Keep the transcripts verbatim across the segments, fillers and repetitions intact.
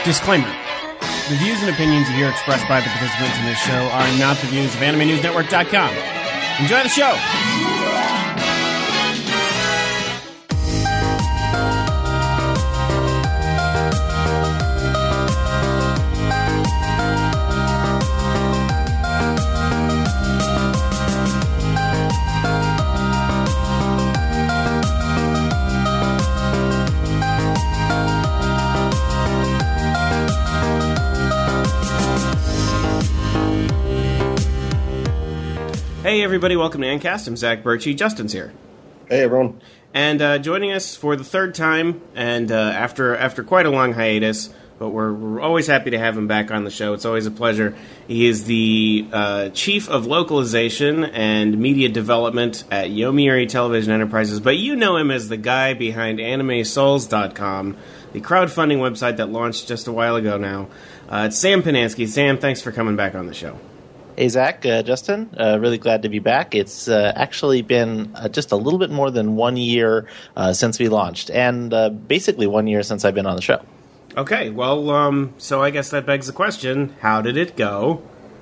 Disclaimer. The views and opinions you hear expressed by the participants in this show are not the views of Anime News Network dot com. Enjoy the show! Hey everybody, welcome to Ancast. I'm Zach Birchie. Justin's here. Hey everyone. And uh, joining us for the third time, and uh, after after quite a long hiatus, but we're, we're always happy to have him back on the show. It's always a pleasure. He is the uh, Chief of Localization and Media Development at Yomiuri Television Enterprises, but you know him as the guy behind Anime Souls dot com, the crowdfunding website that launched just a while ago now. Uh, it's Sam Pinansky. Sam, thanks for coming back on the show. Hey, Zach, uh, Justin, uh, really glad to be back. It's uh, actually been uh, just a little bit more than one year uh, since we launched, and uh, basically one year since I've been on the show. Okay, well, um, so I guess that begs the question, how did it go?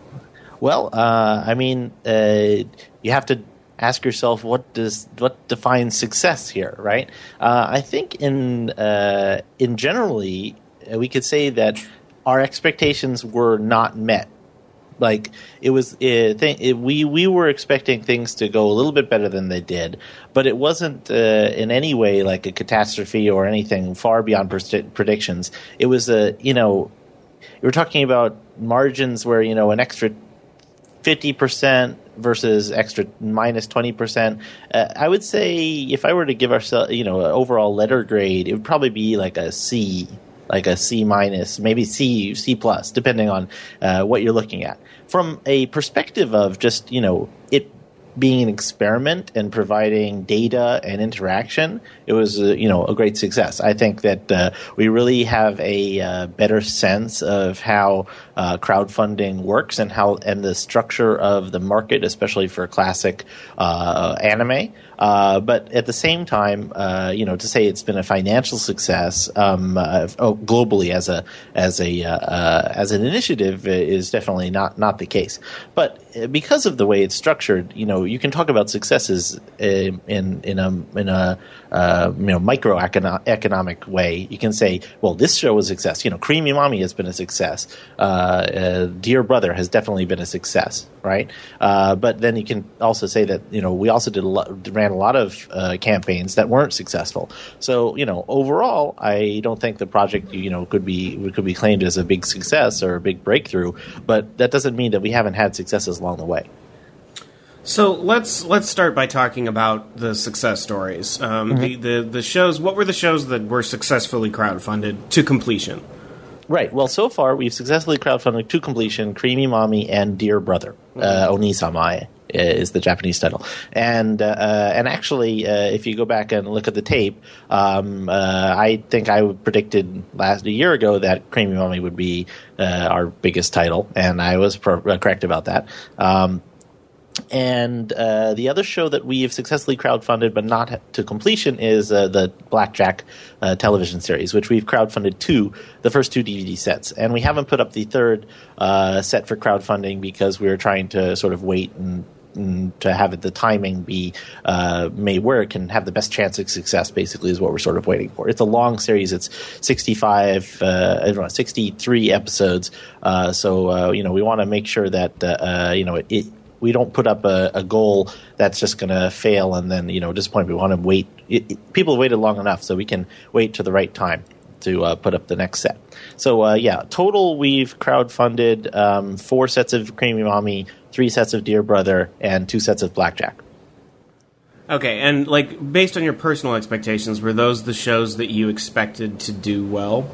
Well, uh, I mean, uh, you have to ask yourself, what does what defines success here, right? Uh, I think in uh, in generally, we could say that our expectations were not met. Like it was, it, th- it, we we were expecting things to go a little bit better than they did, but it wasn't uh, in any way like a catastrophe or anything far beyond pres- predictions. It was a you know, we were talking about margins where you know an extra fifty percent versus extra minus twenty percent. Uh, I would say if I were to give ourselves you know an overall letter grade, it would probably be like a C. Like a C minus, maybe C, C plus, depending on uh, what you're looking at. From a perspective of just, you know, it being an experiment and providing data and interaction, it was, uh, you know, a great success. I think that uh, we really have a uh, better sense of how uh, crowdfunding works and how and the structure of the market, especially for classic uh, anime. Uh, but at the same time, uh, you know, to say it's been a financial success um, uh, oh, globally as a as a uh, uh, as an initiative is definitely not not the case. But because of the way it's structured, you know, you can talk about successes in in, in a in a uh, you know micro economic way. You can say, well, this show was a success. You know, Creamy Mommy has been a success. Uh, uh, Dear Brother has definitely been a success, right? Uh, but then you can also say that you know we also did a lot, ran a lot of uh, campaigns that weren't successful. So, you know, overall, I don't think the project, you know, could be could be claimed as a big success or a big breakthrough. But that doesn't mean that we haven't had successes along the way. So let's let's start by talking about the success stories. Um, mm-hmm. the, the the shows. What were the shows that were successfully crowdfunded to completion? Right. Well, so far we've successfully crowdfunded to completion Creamy Mommy and Dear Brother. Mm-hmm. Uh, Onisamae is the Japanese title. And uh, and actually, uh, if you go back and look at the tape, um, uh, I think I predicted last a year ago that Creamy Mommy would be uh, our biggest title, and I was pro- uh, correct about that. Um, And uh, the other show that we have successfully crowdfunded but not to completion is uh, the Blackjack uh, television series, which we've crowdfunded two, the first two D V D sets. And we haven't put up the third uh, set for crowdfunding because we were trying to sort of wait and, and to have it, the timing be uh, made where it can have the best chance of success, basically, is what we're sort of waiting for. It's a long series. It's sixty-five, uh, I don't know, sixty-three episodes. Uh, so, uh, you know, we want to make sure that, uh, uh, you know, it, it we don't put up a, a goal that's just going to fail and then, you know, disappoint. We want to wait. It, it, people have waited long enough, so we can wait to the right time to uh, put up the next set. So, uh, yeah, total we've crowdfunded um, four sets of Creamy Mommy, three sets of Dear Brother, and two sets of Blackjack. Okay, and, like, based on your personal expectations, were those the shows that you expected to do well?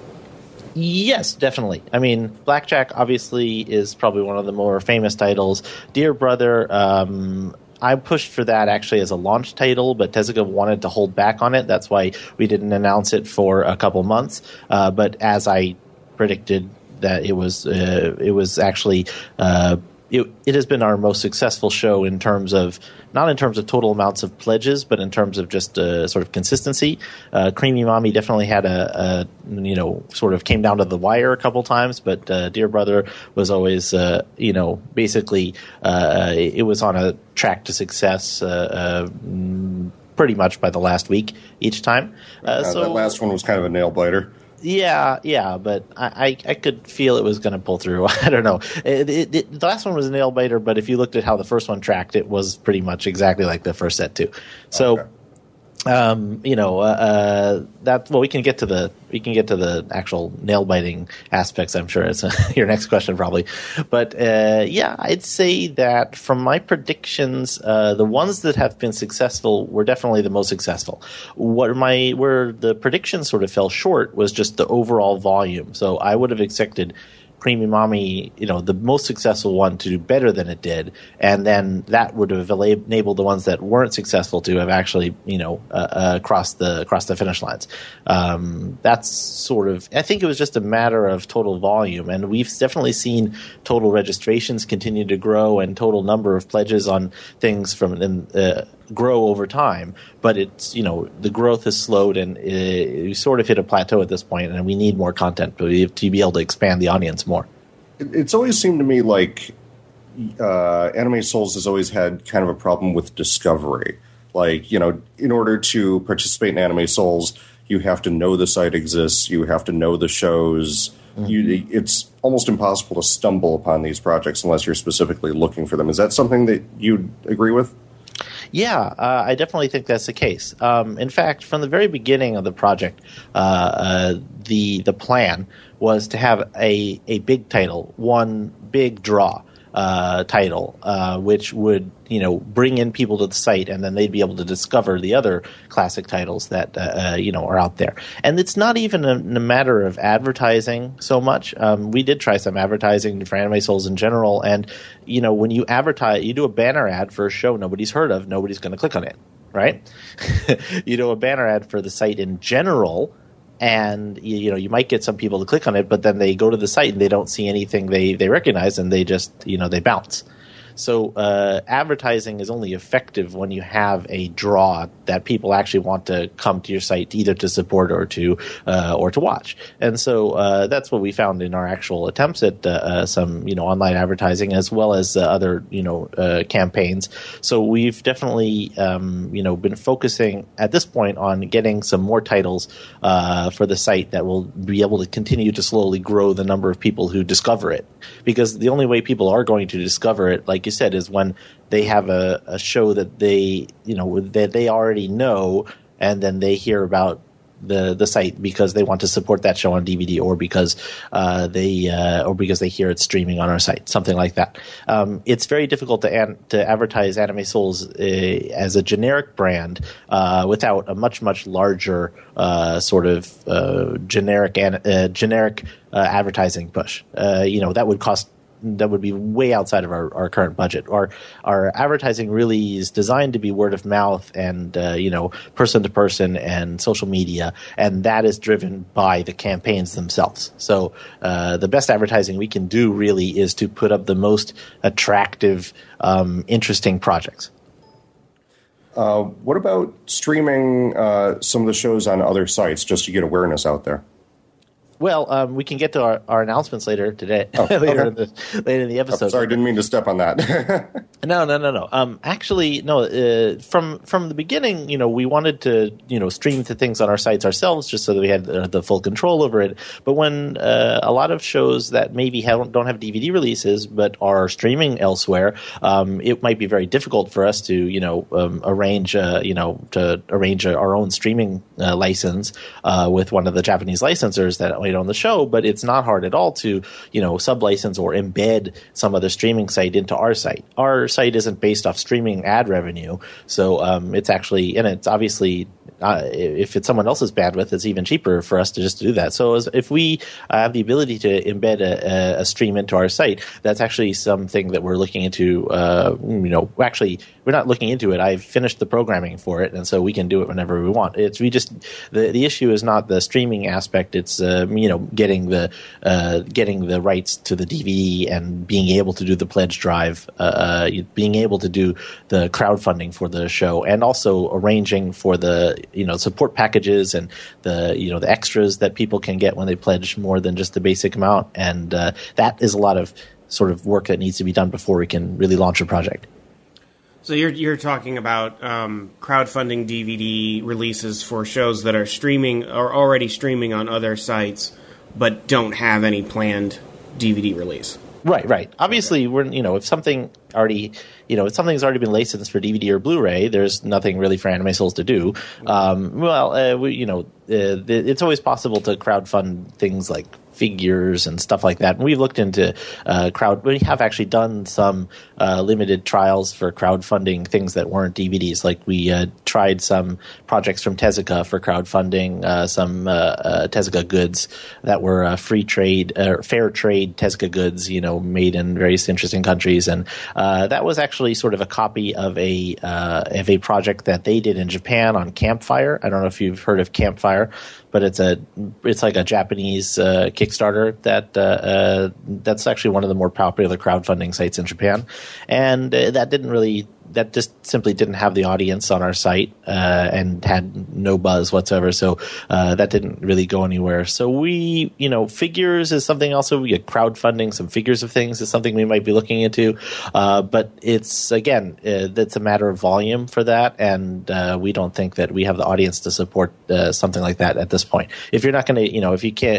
Yes, definitely. I mean, Blackjack obviously is probably one of the more famous titles. Dear Brother, um, I pushed for that actually as a launch title, but Tezuka wanted to hold back on it. That's why we didn't announce it for a couple months. Uh, but as I predicted, that it was uh, it was actually uh, it, it has been our most successful show in terms of, not in terms of total amounts of pledges, but in terms of just uh, sort of consistency. Uh, Creamy Mommy definitely had a, a, you know, sort of came down to the wire a couple times, but uh, Dear Brother was always, uh, you know, basically uh, it was on a track to success uh, uh, pretty much by the last week each time. Uh, uh, so that last one was kind of a nail biter. Yeah, yeah, but I, I, I could feel it was going to pull through. I don't know. It, it, it, the last one was a nail biter, but if you looked at how the first one tracked, it was pretty much exactly like the first set too. So, okay. um, you know, uh, uh, that well, we can get to the we can get to the actual nail biting aspects. I'm sure it's uh, your next question probably, but uh, yeah, I'd say that from my predictions, uh, the ones that have been successful were definitely the most successful. What my where the predictions sort of fell short was just the overall volume. So I would have expected Creamy Mommy, you know, the most successful one to do better than it did, and then that would have enabled the ones that weren't successful to have actually, you know, uh, uh, crossed the crossed the finish lines. Um, that's sort of, I think it was just a matter of total volume, and we've definitely seen total registrations continue to grow and total number of pledges on things from uh, grow over time. But it's, you know, the growth has slowed, and it, we sort of hit a plateau at this point, and we need more content to be, to be able to expand the audience more. It's always seemed to me like uh, Anime Souls has always had kind of a problem with discovery. Like, you know, in order to participate in Anime Souls, you have to know the site exists, you have to know the shows. Mm-hmm. You, it's almost impossible to stumble upon these projects unless you're specifically looking for them. Is that something that you'd agree with? Yeah, uh, I definitely think that's the case. Um, in fact, from the very beginning of the project, uh, uh, the the plan was to have a, a big title, one big draw uh, title, uh, which would, you know, bring in people to the site, and then they'd be able to discover the other classic titles that uh, uh, you know are out there. And it's not even a, a matter of advertising so much. Um, we did try some advertising for Anime Souls in general, and you know, when you advertise, you do a banner ad for a show nobody's heard of, nobody's going to click on it, right? You do a banner ad for the site in general, and you, you know, you might get some people to click on it, but then they go to the site and they don't see anything they they recognize, and they just, you know, they bounce. So uh, advertising is only effective when you have a draw that people actually want to come to your site either to support or to uh, or to watch. And so uh, that's what we found in our actual attempts at uh, uh, some, you know, online advertising, as well as uh, other, you know, uh, campaigns. So we've definitely um, you know, been focusing at this point on getting some more titles uh, for the site that will be able to continue to slowly grow the number of people who discover it, because the only way people are going to discover it, like you said, is when they have a, a show that they, you know, that they already know, and then they hear about the the site because they want to support that show on D V D, or because uh, they uh, or because they hear it streaming on our site, something like that. Um, it's very difficult to an, to advertise Anime Souls uh, as a generic brand uh, without a much much larger uh, sort of uh, generic an, uh, generic uh, advertising push. Uh, you know, that would cost. That would be way outside of our, our current budget. Our our advertising really is designed to be word of mouth and uh, you know, person to person and social media, and that is driven by the campaigns themselves. So uh, the best advertising we can do really is to put up the most attractive, um, interesting projects. Uh, what about streaming uh, some of the shows on other sites just to get awareness out there? Well, um, we can get to our, our announcements later today, oh, later, okay. in the, later in the episode. Oh, sorry, I didn't mean to step on that. No, no, no, no. Um, actually, no. Uh, from from the beginning, you know, we wanted to, you know, stream the things on our sites ourselves, just so that we had the, the full control over it. But when uh, a lot of shows that maybe have, don't have D V D releases but are streaming elsewhere, um, it might be very difficult for us to, you know, um, arrange, uh, you know, to arrange our own streaming uh, license uh, with one of the Japanese licensors that might own the show. But it's not hard at all to, you know, sub-license or embed some other streaming site into our site. Our site isn't based off streaming ad revenue, so um, it's actually, and it's obviously uh, if it's someone else's bandwidth, it's even cheaper for us to just do that. So as, if we uh, have the ability to embed a, a stream into our site, that's actually something that we're looking into. Uh, you know, actually, we're not looking into it. I've finished the programming for it, and so we can do it whenever we want. It's we just the the issue is not the streaming aspect. It's uh, you know getting the uh, getting the rights to the D V D and being able to do the pledge drive, uh, being able to do the crowdfunding for the show, and also arranging for the you know support packages and the you know the extras that people can get when they pledge more than just the basic amount. And uh, that is a lot of sort of work that needs to be done before we can really launch a project. So you're you're talking about um, crowdfunding D V D releases for shows that are streaming or already streaming on other sites, but don't have any planned D V D release. Right, right. Obviously, we're you know if something already you know if something's already been licensed for D V D or Blu-ray, there's nothing really for Anime Souls to do. Um, well, uh, we, you know, uh, it's always possible to crowdfund things like figures and stuff like that. And we've looked into uh, crowd. We have actually done some uh, limited trials for crowdfunding things that weren't D V Ds. Like we uh, tried some projects from Tezuka for crowdfunding uh, some uh, uh, Tezuka goods that were uh, free trade, uh, fair trade Tezuka goods, you know, made in various interesting countries. And uh, that was actually sort of a copy of a uh, of a project that they did in Japan on Campfire. I don't know if you've heard of Campfire, but it's a it's like a Japanese uh, Kickstarter that uh, uh, that's actually one of the more popular crowdfunding sites in Japan, and uh, that didn't really that just simply didn't have the audience on our site uh, and had no buzz whatsoever. So uh, that didn't really go anywhere. So we, you know, figures is something also we get crowdfunding some figures of things is something we might be looking into, uh, but it's again uh, it's a matter of volume for that, and uh, we don't think that we have the audience to support uh, something like that at this point. If you're not going to, you know, if you can't.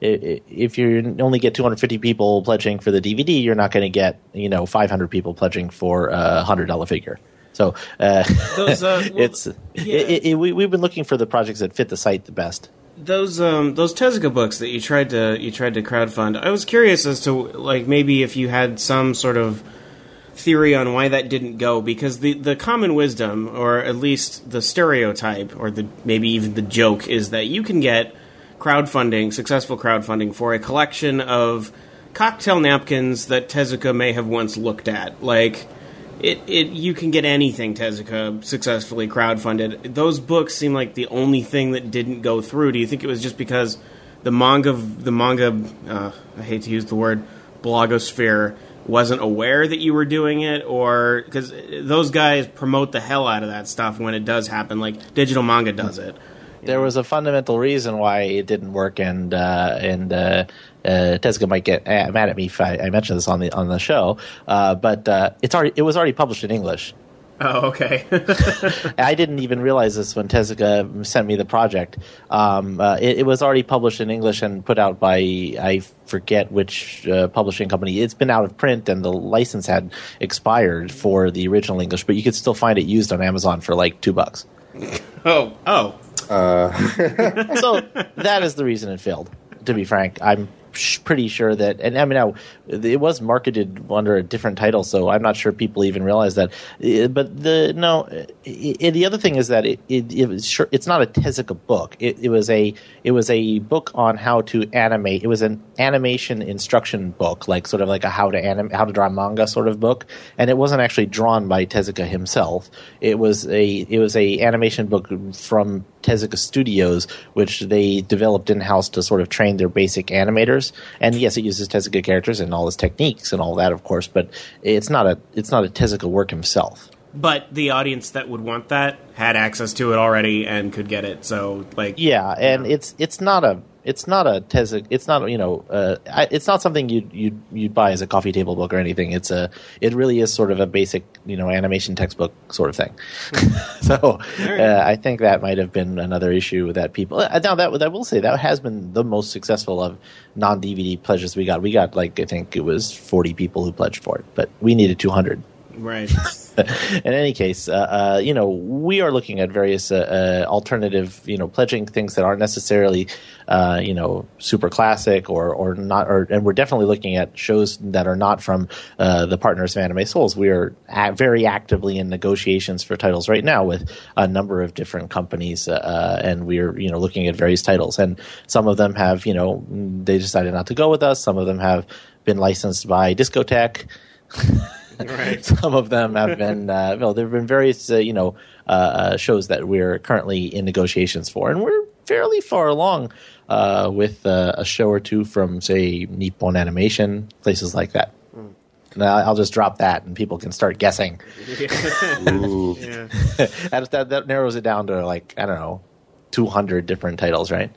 If you only get two hundred fifty people pledging for the D V D, you're not going to get, you know, five hundred people pledging for a one hundred dollars figure. So uh, Those, uh, well, it's yeah. it, it, we, we've been looking for the projects that fit the site the best. Those um those Tezuka books that you tried to you tried to crowdfund, I was curious as to like maybe if you had some sort of theory on why that didn't go, because the, the common wisdom, or at least the stereotype, or the maybe even the joke, is that you can get crowdfunding, successful crowdfunding, for a collection of cocktail napkins that Tezuka may have once looked at. Like, it, it you can get anything Tezuka successfully crowdfunded. Those books seem like the only thing that didn't go through. Do you think it was just because the manga, the manga, uh, I hate to use the word, blogosphere, wasn't aware that you were doing it? Or, because those guys promote the hell out of that stuff when it does happen, like Digital Manga does it. There was a fundamental reason why it didn't work, and uh, and uh, uh, Tezuka might get uh, mad at me if I, I mention this on the on the show. Uh, but uh, it's already it was already published in English. Oh, okay. I didn't even realize this when Tezuka sent me the project. Um, uh, it, it was already published in English and put out by, I forget which uh, publishing company. It's been out of print, and the license had expired for the original English, but you could still find it used on Amazon for like two bucks. Oh, oh. Uh. So that is the reason it failed, to be frank. I'm sh- pretty sure that, and I mean, now, it was marketed under a different title, so I'm not sure people even realize that. But the no, it, it, the other thing is that it, it, it was sure, it's not a Tezuka book. It, it was a it was a book on how to animate. It was an animation instruction book, like sort of like a how to anim, how to draw manga sort of book, and it wasn't actually drawn by Tezuka himself. It was a it was a animation book from Tezuka Studios, which they developed in-house to sort of train their basic animators. And yes, it uses Tezuka characters and all his techniques and all that, of course, but it's not a it's not a Tezuka work himself. But the audience that would want that had access to it already and could get it. So, like, yeah, and you know. it's it's not a it's not a Tezuka. It's not you know uh, it's not something you you you'd buy as a coffee table book or anything. It's a it really is sort of a basic you know animation textbook sort of thing. So uh, I think that might have been another issue that people. Now that I will say that has been the most successful of non-D V D pledges we got. We got like I think it was forty people who pledged for it, but we needed two hundred. Right. In any case, uh, uh, you know, we are looking at various uh, uh, alternative, you know, pledging things that aren't necessarily, uh, you know, super classic or or not, or and we're definitely looking at shows that are not from uh, the partners of Anime Souls. We are a- very actively in negotiations for titles right now with a number of different companies, uh, and we're you know looking at various titles, and some of them have, you know, they decided not to go with us. Some of them have been licensed by Discotech. Right. Some of them have been, uh, well, there have been various, uh, you know, uh, shows that we're currently in negotiations for, and we're fairly far along uh, with uh, a show or two from, say, Nippon Animation, places like that. Mm. Now, I'll just drop that, and people can start guessing. Ooh. Yeah. that, that, that narrows it down to, like, I don't know, two hundred different titles, right?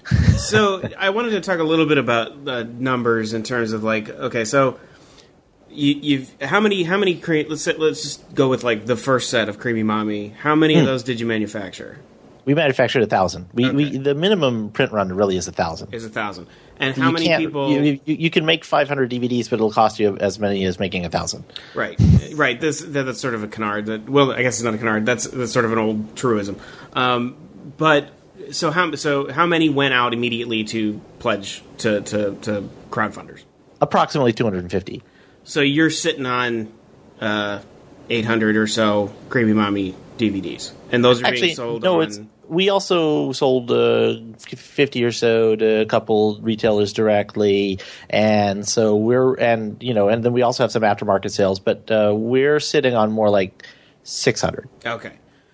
So I wanted to talk a little bit about the numbers in terms of, like, okay, so you, you've how many how many create? Let's say, let's just go with like the first set of Creamy Mommy. How many hmm. of those did you manufacture? We manufactured a thousand. We, okay. we the minimum print run really is a thousand. Is a thousand. And how you many people? You, you, you can make five hundred D V Ds, but it'll cost you as many as making a thousand. Right, right. This that, that's sort of a canard. That well, I guess it's not a canard. That's that's sort of an old truism. Um, but so how so how many went out immediately to pledge to to, to crowdfunders? Approximately two hundred and fifty. So you're sitting on uh, eight hundred or so Creamy Mommy D V Ds, and those are Actually, being sold no, on... It's, we also sold uh, fifty or so to a couple retailers directly, and so we're and you know, and then we also have some aftermarket sales, but uh, we're sitting on more like six hundred. Okay.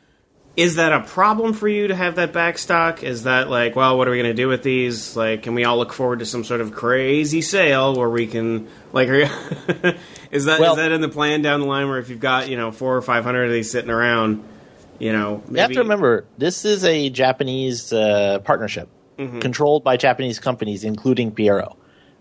Is that a problem for you to have that back stock? Is that like, well, what are we going to do with these? Like, can we all look forward to some sort of crazy sale where we can, like, are you, is that well, is that in the plan down the line where if you've got, you know, four or five hundred of these sitting around, you know, maybe... You have to remember, this is a Japanese uh, partnership mm-hmm. controlled by Japanese companies, including Pierrot.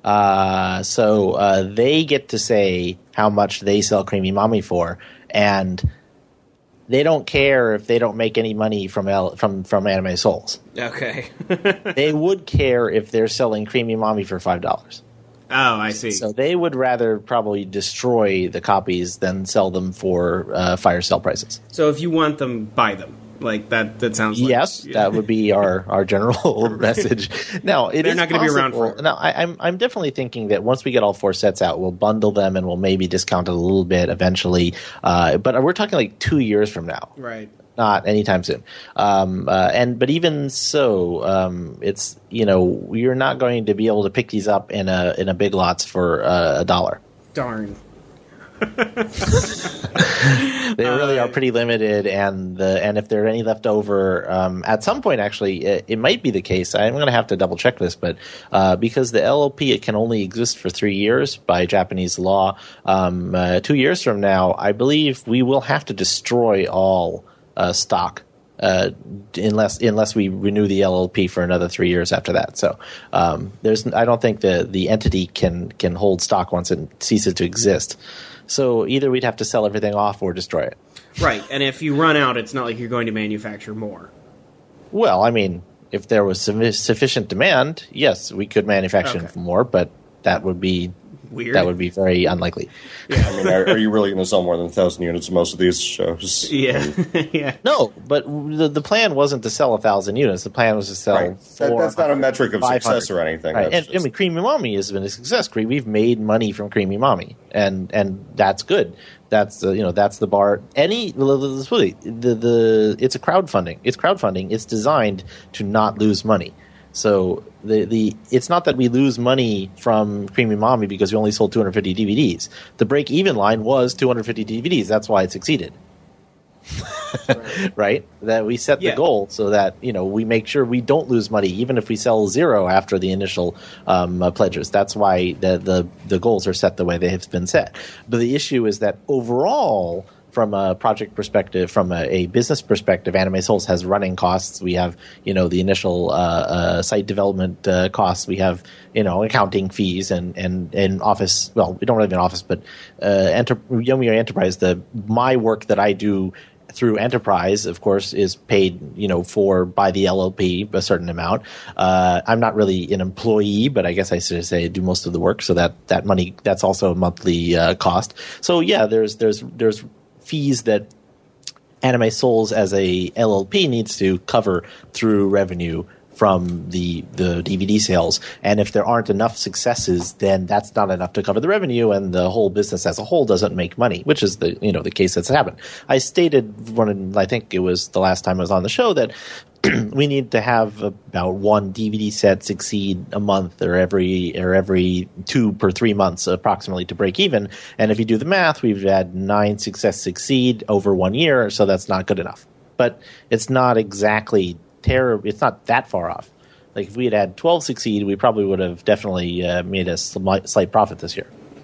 Uh, so uh, they get to say how much they sell Creamy Mommy for, and they don't care if they don't make any money from L- from from Anime Souls. Okay. They would care if they're selling Creamy Mommy for five dollars. Oh, I see. So they would rather probably destroy the copies than sell them for uh, fire sale prices. So if you want them, buy them. Like that. That sounds like, yes. Yeah. That would be our, our general message. Now it they're is not going to be around for. Now I, I'm I'm definitely thinking that once we get all four sets out, we'll bundle them and we'll maybe discount it a little bit eventually. Uh, but we're talking like two years from now, right? Not anytime soon. Um, uh, and but even so, um, it's you know you're not going to be able to pick these up in a in a Big Lots for uh, a dollar. Darn. They really are pretty limited, and the and if there are any left over, um, at some point, actually, it, it might be the case. I'm going to have to double check this, but uh, because the L L P it can only exist for three years by Japanese law, um, uh, two years from now, I believe we will have to destroy all uh, stock. Uh, unless unless we renew the L L P for another three years after that, so um, there's I don't think the the entity can can hold stock once it ceases to exist. So either we'd have to sell everything off or destroy it. Right, and if you run out, it's not like you're going to manufacture more. Well, I mean, if there was su- sufficient demand, yes, we could manufacture okay. more, but that would be weird. That would be very unlikely. Yeah, I mean, are, are you really going to sell more than a thousand units of most of these shows? Yeah, yeah. No, but the the plan wasn't to sell a thousand units. The plan was to sell. Right. That, that's not a metric of success or anything. Right. And just... I mean, Creamy Mommy has been a success. We've made money from Creamy Mommy, and and that's good. That's the you know that's the bar. Any the the it's a crowdfunding. It's crowdfunding. It's designed to not lose money. So the the it's not that we lose money from Creamy Mommy because we only sold two hundred fifty D V Ds. The break even line was two hundred fifty D V Ds. That's why it succeeded. Right. Right? That we set the yeah. goal so that you know we make sure we don't lose money even if we sell zero after the initial um, uh, pledges. That's why the, the the goals are set the way they have been set. But the issue is that overall, from a project perspective, from a, a business perspective, Anime Souls has running costs. We have, you know, the initial uh, uh, site development uh, costs. We have, you know, accounting fees and and, and office. Well, we don't really have an office, but uh, enter, Yomiuri Enterprise. The my work that I do through Enterprise, of course, is paid, you know, for by the L L P a certain amount. Uh, I'm not really an employee, but I guess I should say I do most of the work. So that that money that's also a monthly uh, cost. So yeah, there's there's there's fees that Anime Souls as a L L P needs to cover through revenue from the the D V D sales. And if there aren't enough successes, then that's not enough to cover the revenue, and the whole business as a whole doesn't make money, which is the you know the case that's happened. I stated one, I think it was the last time I was on the show, that we need to have about one D V D set succeed a month, or every or every two per three months approximately, to break even. And if you do the math, we've had nine success succeed over one year, so that's not good enough. But it's not exactly terrible. It's not that far off. Like if we had had twelve succeed, we probably would have definitely uh, made a slight, slight profit this year.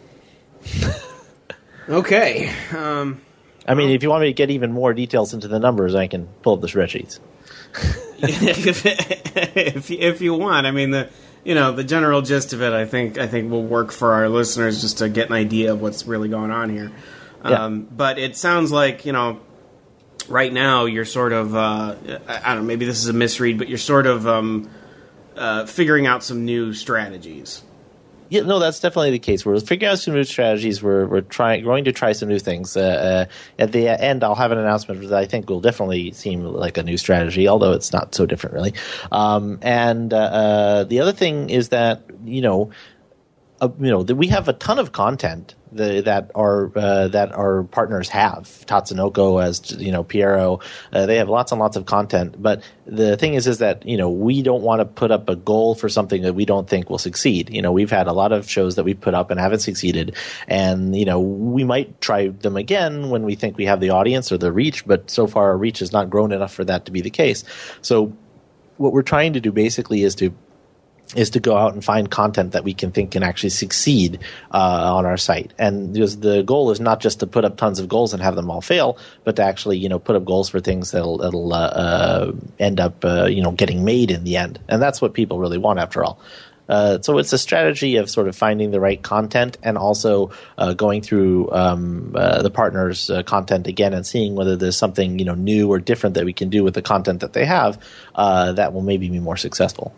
Okay. Um, I mean, if you want me to get even more details into the numbers, I can pull up the spreadsheets. if if you want, I mean the you know the general gist of it, I think I think will work for our listeners just to get an idea of what's really going on here. Yeah. Um, but it sounds like you know right now you're sort of uh, I, I don't know, maybe this is a misread, but you're sort of um, uh, figuring out some new strategies. Yeah, no, that's definitely the case. We're figuring out some new strategies. We're we're trying, going to try some new things. Uh, uh, at the end, I'll have an announcement that I think will definitely seem like a new strategy, although it's not so different, really. Um, and uh, uh, the other thing is that you know, uh, you know, that we have a ton of content the, that our uh, that our partners have. Tatsunoko, as you know, Piero, uh, they have lots and lots of content. But the thing is, is that you know we don't want to put up a goal for something that we don't think will succeed. You know, we've had a lot of shows that we've put up and haven't succeeded, and you know we might try them again when we think we have the audience or the reach. But so far, our reach has not grown enough for that to be the case. So, what we're trying to do basically is to is to go out and find content that we can think can actually succeed uh, on our site. And because the goal is not just to put up tons of goals and have them all fail, but to actually, you know, put up goals for things that'll, that'll uh, uh, end up, uh, you know, getting made in the end. And that's what people really want, after all. Uh, so it's a strategy of sort of finding the right content and also uh, going through um, uh, the partners' uh, content again and seeing whether there's something, you know, new or different that we can do with the content that they have uh, that will maybe be more successful.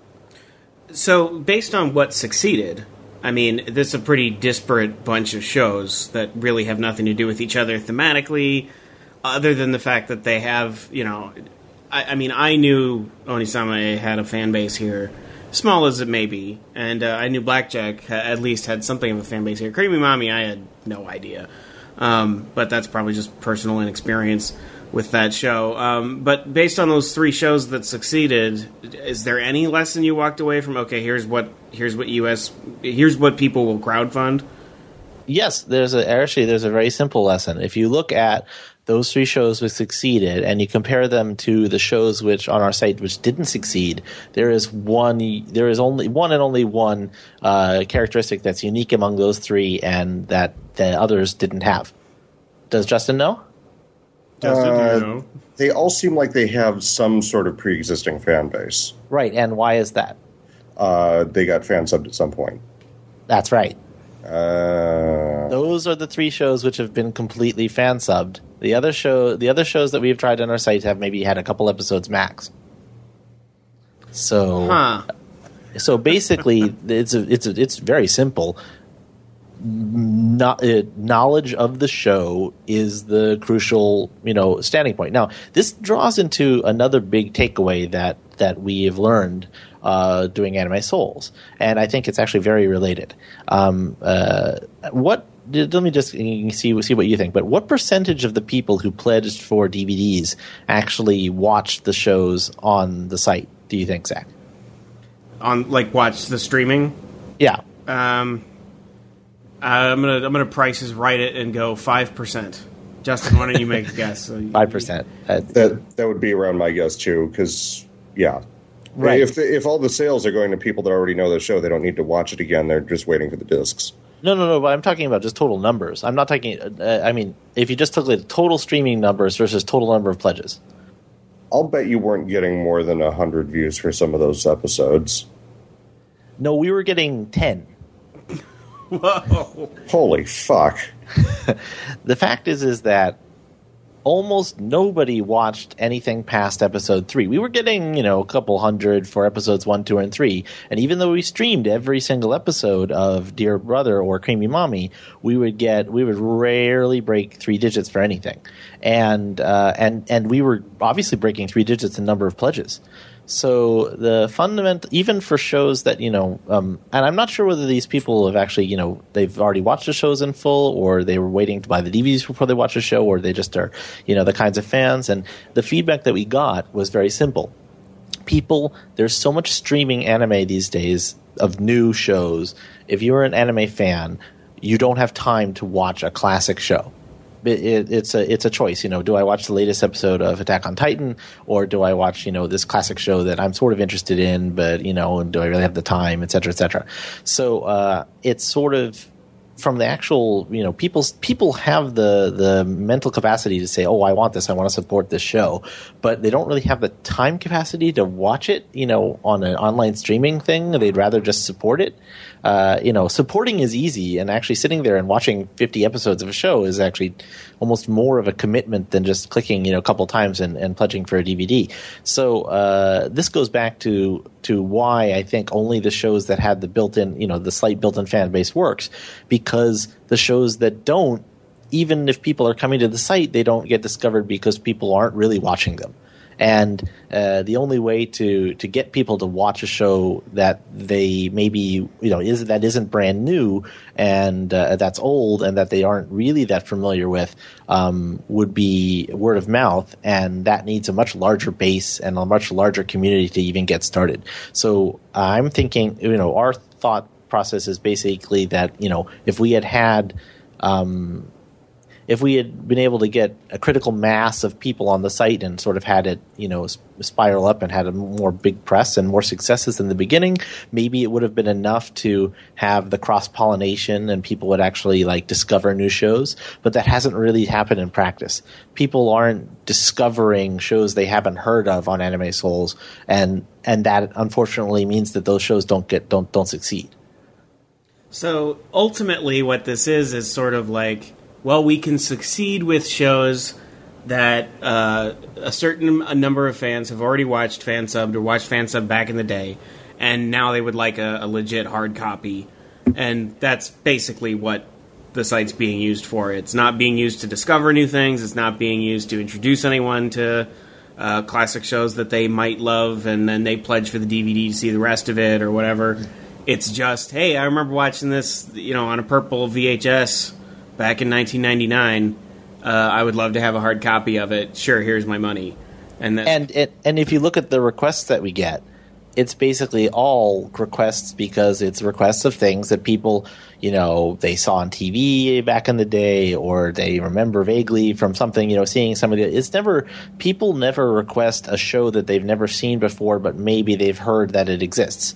So, based on what succeeded, I mean, this is a pretty disparate bunch of shows that really have nothing to do with each other thematically, other than the fact that they have, you know, I, I mean, I knew Onisama had a fan base here, small as it may be, and uh, I knew Blackjack ha- at least had something of a fan base here. Creamy Mommy, I had no idea, um, but that's probably just personal inexperience with that show. Um, but based on those three shows that succeeded, is there any lesson you walked away from? Okay, here's what here's what U S here's what people will crowdfund. Yes, there's a actually there's a very simple lesson. If you look at those three shows which succeeded and you compare them to the shows which on our site which didn't succeed, there is one there is only one and only one uh, characteristic that's unique among those three and that the others didn't have. Does Justin know? Justin, uh, do you know? They all seem like they have some sort of pre-existing fan base. Right, and why is that? Uh, they got fan subbed at some point. That's right. Uh, Those are the three shows which have been completely fan subbed. The other show, the other shows that we've tried on our site have maybe had a couple episodes max. So, Huh. so basically, it's a, it's a, it's very simple. No, uh, knowledge of the show is the crucial, you know, standing point. Now, this draws into another big takeaway that that we have learned uh, doing Anime Souls, and I think it's actually very related. Um, uh, what? Let me just see see what you think. But what percentage of the people who pledged for D V Ds actually watched the shows on the site? Do you think, Zach? On like watch the streaming? Yeah. Um. I'm gonna I'm gonna prices right it and go five percent. Justin, why don't you make a guess? Five percent. Uh, that that would be around my guess too, because yeah, right. If if all the sales are going to people that already know the show, they don't need to watch it again. They're just waiting for the discs. No, no, no. But I'm talking about just total numbers. I'm not talking. Uh, I mean, if you just took the total streaming numbers versus total number of pledges. I'll bet you weren't getting more than a hundred views for some of those episodes. No, we were getting ten. Whoa! Holy fuck! The fact is, is that almost nobody watched anything past episode three. We were getting, you know, a couple hundred for episodes one, two, and three. And even though we streamed every single episode of Dear Brother or Creamy Mommy, we would get, we would rarely break three digits for anything. And, uh, and, and we were obviously breaking three digits in number of pledges. So the fundamental, even for shows that, you know, um, and I'm not sure whether these people have actually, you know, they've already watched the shows in full, or they were waiting to buy the D V Ds before they watch the show, or they just are, you know, the kinds of fans. And the feedback that we got was very simple. People, there's so much streaming anime these days of new shows. If you're an anime fan, you don't have time to watch a classic show. It, it, it's a it's a choice, you know. Do I watch the latest episode of Attack on Titan, or do I watch, you know, this classic show that I'm sort of interested in, but, you know, do I really have the time, et cetera, et cetera. So uh, it's sort of from the actual, you know, people's people have the the mental capacity to say, oh, I want this, I want to support this show, but they don't really have the time capacity to watch it, you know, on an online streaming thing. They'd rather just support it. Uh, you know, supporting is easy, and actually sitting there and watching fifty episodes of a show is actually almost more of a commitment than just clicking, you know, a couple times and, and pledging for a D V D. So uh, this goes back to to why I think only the shows that had the built-in, you know, the slight built-in fan base works, because the shows that don't, even if people are coming to the site, they don't get discovered because people aren't really watching them. And uh, the only way to, to get people to watch a show that they maybe, you know, is that isn't brand new and uh, that's old and that they aren't really that familiar with um, would be word of mouth, and that needs a much larger base and a much larger community to even get started. So uh, I'm thinking, you know, our thought process is basically that, you know, if we had had um, if we had been able to get a critical mass of people on the site and sort of had it, you know, spiral up and had a more big press and more successes in the beginning, maybe it would have been enough to have the cross-pollination and people would actually, like, discover new shows. But that hasn't really happened in practice. People aren't discovering shows they haven't heard of on Anime Souls, and and that unfortunately means that those shows don't get don't don't succeed. So ultimately what this is is sort of like, well, we can succeed with shows that uh, a certain a number of fans have already watched fan subbed or watched fan sub back in the day, and now they would like a, a legit hard copy. And that's basically what the site's being used for. It's not being used to discover new things. It's not being used to introduce anyone to uh, classic shows that they might love, and then they pledge for the D V D to see the rest of it or whatever. It's just, hey, I remember watching this, you know, on a purple V H S back in nineteen ninety-nine, uh, I would love to have a hard copy of it. Sure, here's my money. And that's and it, and if you look at the requests that we get, it's basically all requests because it's requests of things that people, you know, they saw on T V back in the day, or they remember vaguely from something, you know, seeing somebody. It's never, people never request a show that they've never seen before, but maybe they've heard that it exists.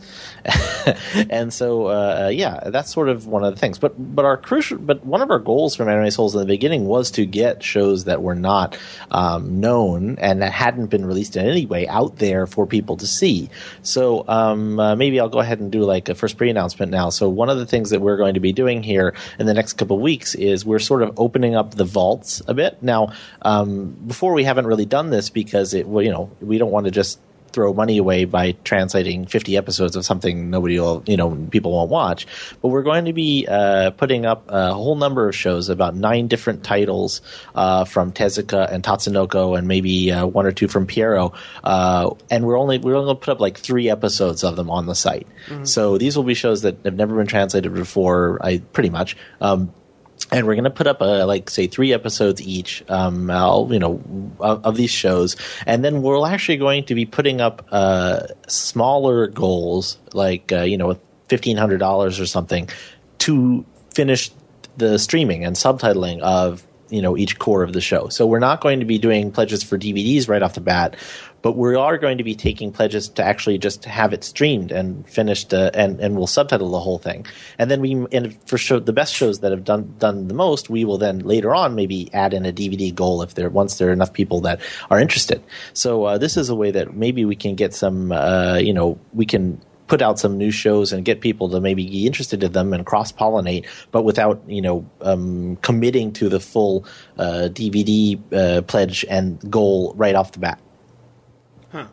And so, uh, yeah, that's sort of one of the things. But but our crucial, but one of our goals from Anime Souls in the beginning was to get shows that were not um, known and that hadn't been released in any way out there for people to see. So um, uh, maybe I'll go ahead and do like a first pre-announcement now. So one of the things that we're going to be doing here in the next couple of weeks is we're sort of opening up the vaults a bit. Now, um, before we haven't really done this because it, well, you know, we don't want to just throw money away by translating fifty episodes of something nobody will, you know, people won't watch. But we're going to be uh, putting up a whole number of shows, about nine different titles uh, from Tezuka and Tatsunoko, and maybe uh, one or two from Piero. Uh, and we're only we're only going to put up like three episodes of them on the site. Mm-hmm. So these will be shows that have never been translated before, I pretty much. Um, And we're going to put up, uh, like, say, three episodes each, um, I'll, you know, of, of these shows. And then we're actually going to be putting up uh, smaller goals, like, uh, you know, fifteen hundred dollars or something, to finish the streaming and subtitling of, you know, each core of the show. So we're not going to be doing pledges for D V Ds right off the bat, but we are going to be taking pledges to actually just have it streamed and finished, uh, and and we'll subtitle the whole thing. And then we, and for show, the best shows that have done done the most, we will then later on maybe add in a D V D goal if there once there are enough people that are interested. So uh, this is a way that maybe we can get some, uh, you know, we can put out some new shows and get people to maybe be interested in them and cross-pollinate, but without, you know, um, committing to the full uh, D V D uh, pledge and goal right off the bat. Huh.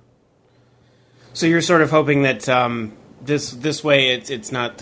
So you're sort of hoping that um, this this way it's it's not.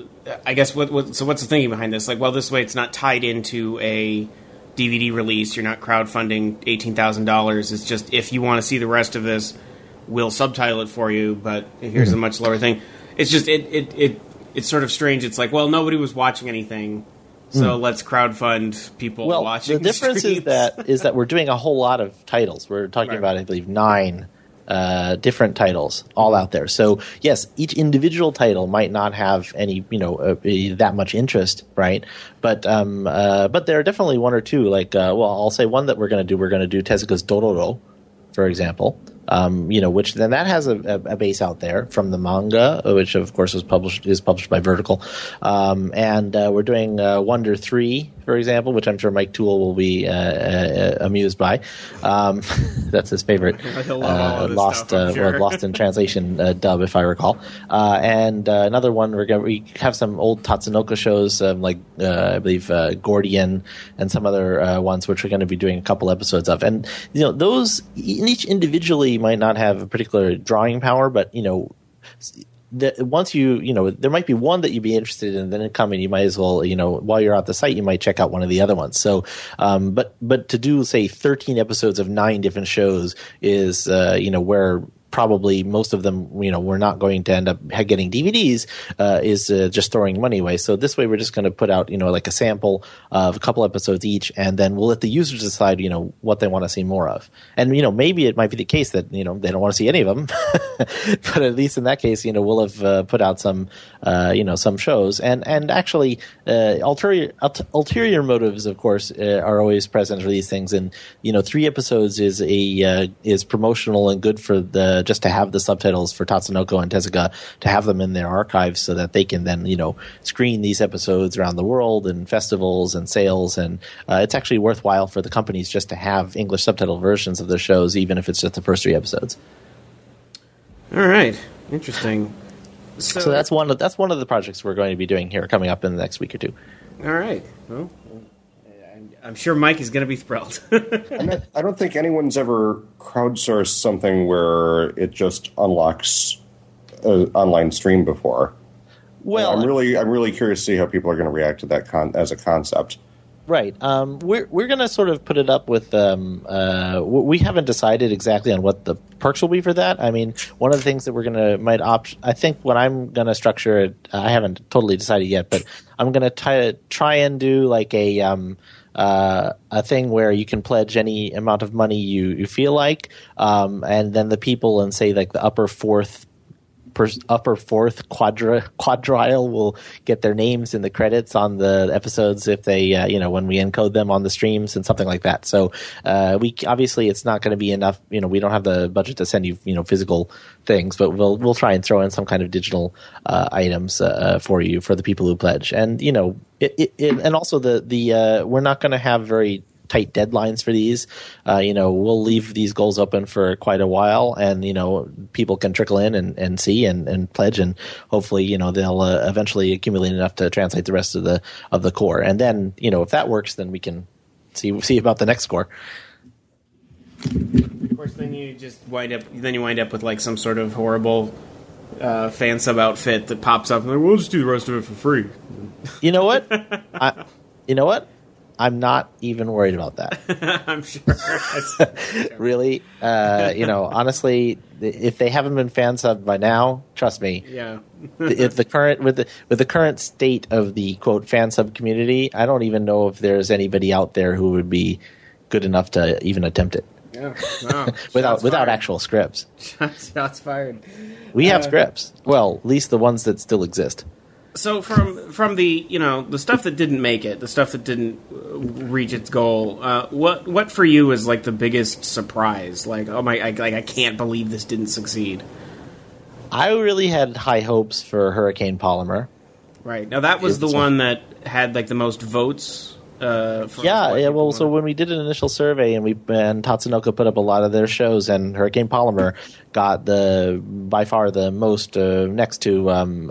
I guess what, what so what's the thinking behind this? Like, well, this way it's not tied into a D V D release. You're not crowdfunding eighteen thousand dollars. It's just if you want to see the rest of this, we'll subtitle it for you, but here's a much lower thing. It's just, it, it, it it's sort of strange. It's like, well, nobody was watching anything, so mm. let's crowdfund people well, watching. The difference streams. is that is that we're doing a whole lot of titles. We're talking right. about, I believe, nine uh, different titles all out there. So, yes, each individual title might not have any, you know, uh, that much interest, right? But um, uh, but there are definitely one or two, like, uh, well, I'll say one that we're going to do. We're going to do Tezuka's Dororo, for example. Um, you know, which then that has a, a base out there from the manga, which of course was published is published by Vertical, um, and uh, we're doing uh, Wonder three, for example, which I'm sure Mike Toole will be uh, uh, amused by. Um, that's his favorite uh, lost stuff, uh, sure. well, lost in translation uh, dub, if I recall. Uh, and uh, another one we're gonna we have some old Tatsunoko shows um, like uh, I believe uh, Gordian and some other uh, ones which we're going to be doing a couple episodes of, and you know those each individually might not have a particular drawing power, but you know, the, once you you know, there might be one that you'd be interested in, then it coming, you might as well, you know, while you're at the site, you might check out one of the other ones. So, um, but but to do say thirteen episodes of nine different shows is uh, you know where. Probably most of them, you know, we're not going to end up getting D V Ds, uh, is uh, just throwing money away. So this way we're just going to put out, you know, like a sample of a couple episodes each, and then we'll let the users decide, you know, what they want to see more of. And, you know, maybe it might be the case that, you know, they don't want to see any of them. But at least in that case, you know, we'll have uh, put out some, uh, you know, some shows. And, and actually, uh, ulterior, ulterior motives, of course, uh, are always present for these things. And, you know, three episodes is a uh, is promotional and good for the just to have the subtitles for Tatsunoko and Tezuka, to have them in their archives so that they can then, you know, screen these episodes around the world and festivals and sales. And uh, it's actually worthwhile for the companies just to have English subtitle versions of their shows, even if it's just the first three episodes. All right. Interesting. So, so that's one of, that's one of the projects we're going to be doing here coming up in the next week or two. All right. Well, I'm sure Mike is going to be thrilled. not, I don't think anyone's ever crowdsourced something where it just unlocks an online stream before. Well, I'm really, I'm really curious to see how people are going to react to that con- as a concept. Right. Um, we're we're going to sort of put it up with. Um, uh, we haven't decided exactly on what the perks will be for that. I mean, one of the things that we're going to might opt. I think when I'm going to structure it, I haven't totally decided yet, but I'm going to try try and do like a. Um, Uh, a thing where you can pledge any amount of money you, you feel like, um, and then the people in say like the upper fourth, per, upper fourth quadra, quadrille will get their names in the credits on the episodes if they, uh, you know, when we encode them on the streams and something like that. So uh, we obviously it's not going to be enough. You know, we don't have the budget to send you, you know, physical things, but we'll we'll try and throw in some kind of digital uh, items uh, for you for the people who pledge, and you know. It, it, it, and also the the uh, we're not going to have very tight deadlines for these. Uh, you know, we'll leave these goals open for quite a while, and you know, people can trickle in and, and see and, and pledge, and hopefully, you know, they'll uh, eventually accumulate enough to translate the rest of the of the core. And then, you know, if that works, then we can see see about the next score. Of course, then you just wind up then you wind up with like some sort of horrible. Uh, fan sub outfit that pops up and like, we'll just do the rest of it for free. You know what? I, you know what? I'm not even worried about that. I'm sure. Really? Uh, you know, honestly, if they haven't been fan subbed by now, trust me. Yeah. if the current with the with the current state of the quote fan sub community, I don't even know if there's anybody out there who would be good enough to even attempt it. Yeah, no. without without fired. actual scripts. Shots fired. We have uh, scripts. Well, at least the ones that still exist. So from from the you know the stuff that didn't make it, the stuff that didn't reach its goal, uh, what what for you is like the biggest surprise? Like, oh my, I, like I can't believe this didn't succeed. I really had high hopes for Hurricane Polymer. Right, now that was it's the one that had like the most votes. Uh, for yeah, what yeah. people Well, so wanna- when we did an initial survey and we and Tatsunoko put up a lot of their shows, and Hurricane Polymer got the by far the most uh, next to um, uh,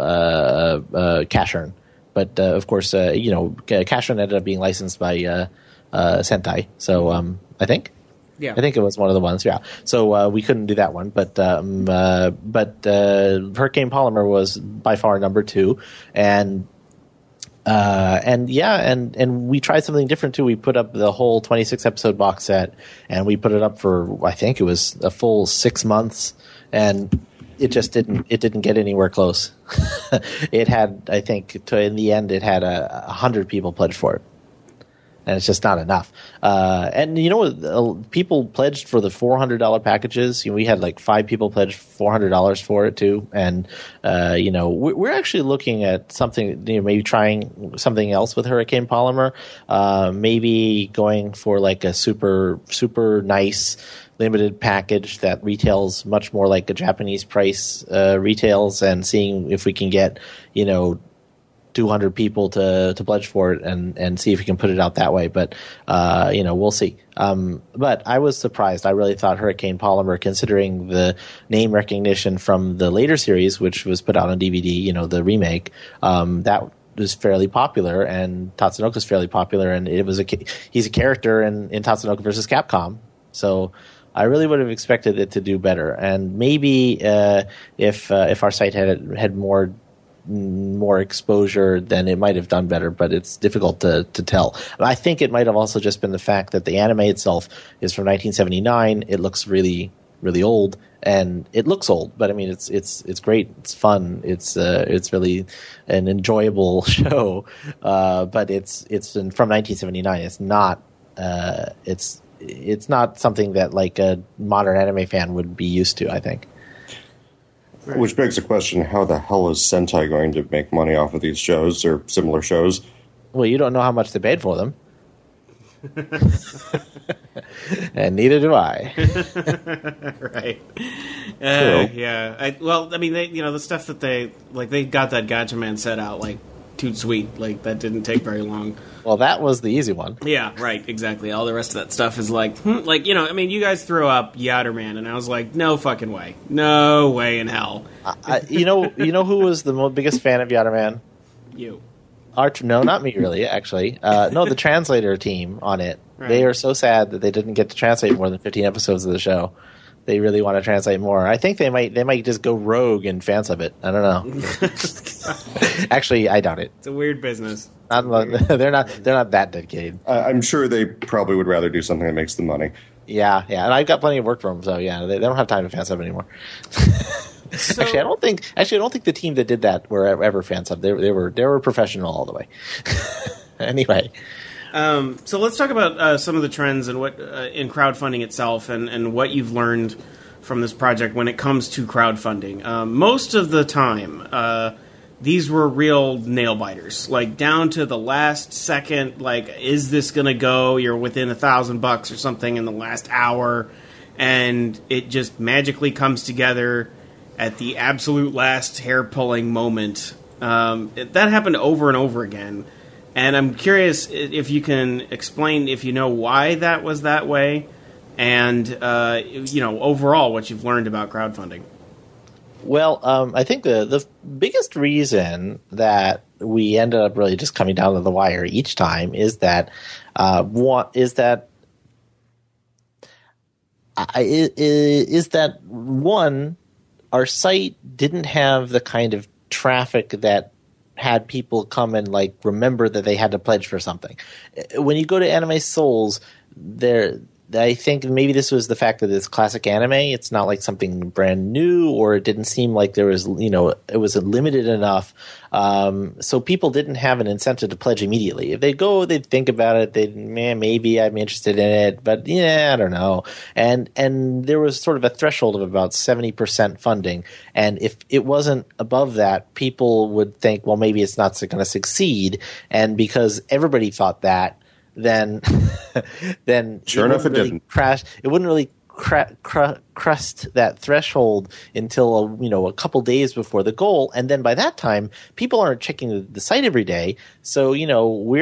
uh, Cashern. But uh, of course, uh, you know, Cashern ended up being licensed by uh, uh, Sentai. So um, I think. yeah, I think it was one of the ones, yeah. So uh, we couldn't do that one, but um, uh, but uh, Hurricane Polymer was by far number two, and uh, and yeah, and and we tried something different too. We put up the whole twenty-six episode box set, and we put it up for I think it was a full six months, and it just didn't it didn't get anywhere close. It had I think to, in the end it had a, a hundred people pledge for it. And it's just not enough. Uh, and you know what? People pledged for the four hundred dollars packages. You know, we had like five people pledge four hundred dollars for it too. And, uh, you know, we're, we're actually looking at something, you know, maybe trying something else with Hurricane Polymer. Uh, maybe going for like a super, super nice limited package that retails much more like a Japanese price uh, retails, and seeing if we can get, you know, two hundred people to, to pledge for it, and, and see if we can put it out that way. But, uh, you know, we'll see. Um, but I was surprised. I really thought Hurricane Polymer, considering the name recognition from the later series, which was put out on D V D, you know, the remake, um, that was fairly popular, and Tatsunoko's fairly popular, and it was a, he's a character in, in Tatsunoko versus Capcom. So I really would have expected it to do better. And maybe, uh, if, uh, if our site had, had more, more exposure, then it might have done better, but it's difficult to, to tell. I think it might have also just been the fact that the anime itself is from nineteen seventy-nine. It looks really, really old, and it looks old, but I mean, it's it's it's great. It's fun. It's uh, it's really an enjoyable show. Uh, but it's it's in, from nineteen seventy-nine. It's not uh, it's it's not something that like a modern anime fan would be used to, I think. Right. Which begs the question, how the hell is Sentai going to make money off of these shows or similar shows? Well, you don't know how much they paid for them. And neither do I. Right. Uh, yeah. I, well, I mean, they, you know, the stuff that they, like, they got that Gatchaman set out, like, too sweet. Like, that didn't take very long. Well, that was the easy one. Yeah, right, exactly. All the rest of that stuff is like, hmm, like, you know, I mean, you guys threw up Yatterman, and I was like, no fucking way. No way in hell. I, you know you know who was the mo- biggest fan of Yatterman? You. Art, no, not me, really, actually. Uh, no, the translator team on it. Right. They are so sad that they didn't get to translate more than fifteen episodes of the show. They really want to translate more. I think they might they might just go rogue and fan sub it. I don't know. Actually, I doubt it. It's a weird business. Not, they're not they're not that dedicated. Uh, I'm sure they probably would rather do something that makes them money. Yeah, yeah, and I've got plenty of work for them, so yeah, they, they don't have time to fan sub anymore. So, actually, I don't think actually I don't think the team that did that were ever fan sub. They they were they were professional all the way. Anyway. Um, so let's talk about uh, some of the trends and what uh, in crowdfunding itself, and, and what you've learned from this project when it comes to crowdfunding. Um, most of the time, uh, these were real nail biters, like down to the last second. Like, is this going to go? You're within a thousand bucks or something in the last hour, and it just magically comes together at the absolute last hair pulling moment. Um, it, that happened over and over again. And I'm curious if you can explain, if you know why that was that way, and, uh, you know, overall what you've learned about crowdfunding. Well, um, I think the, the biggest reason that we ended up really just coming down to the wire each time is that, uh, one, is that, I, is that one, our site didn't have the kind of traffic that had people come and like remember that they had to pledge for something. When you go to Anime Souls, there, I think maybe this was the fact that it's classic anime. It's not like something brand new, or it didn't seem like there was, you know, it was limited enough. Um, so people didn't have an incentive to pledge immediately. If they go, they'd think about it. They'd, man, maybe I'm interested in it, but yeah, I don't know. And, and there was sort of a threshold of about seventy percent funding. And if it wasn't above that, people would think, well, maybe it's not going to succeed. And because everybody thought that, then then sure it enough, it really didn't crash. It wouldn't really cra- cra- crest that threshold until a, you know a couple days before the goal, and then by that time, people aren't checking the, the site every day. So you know we're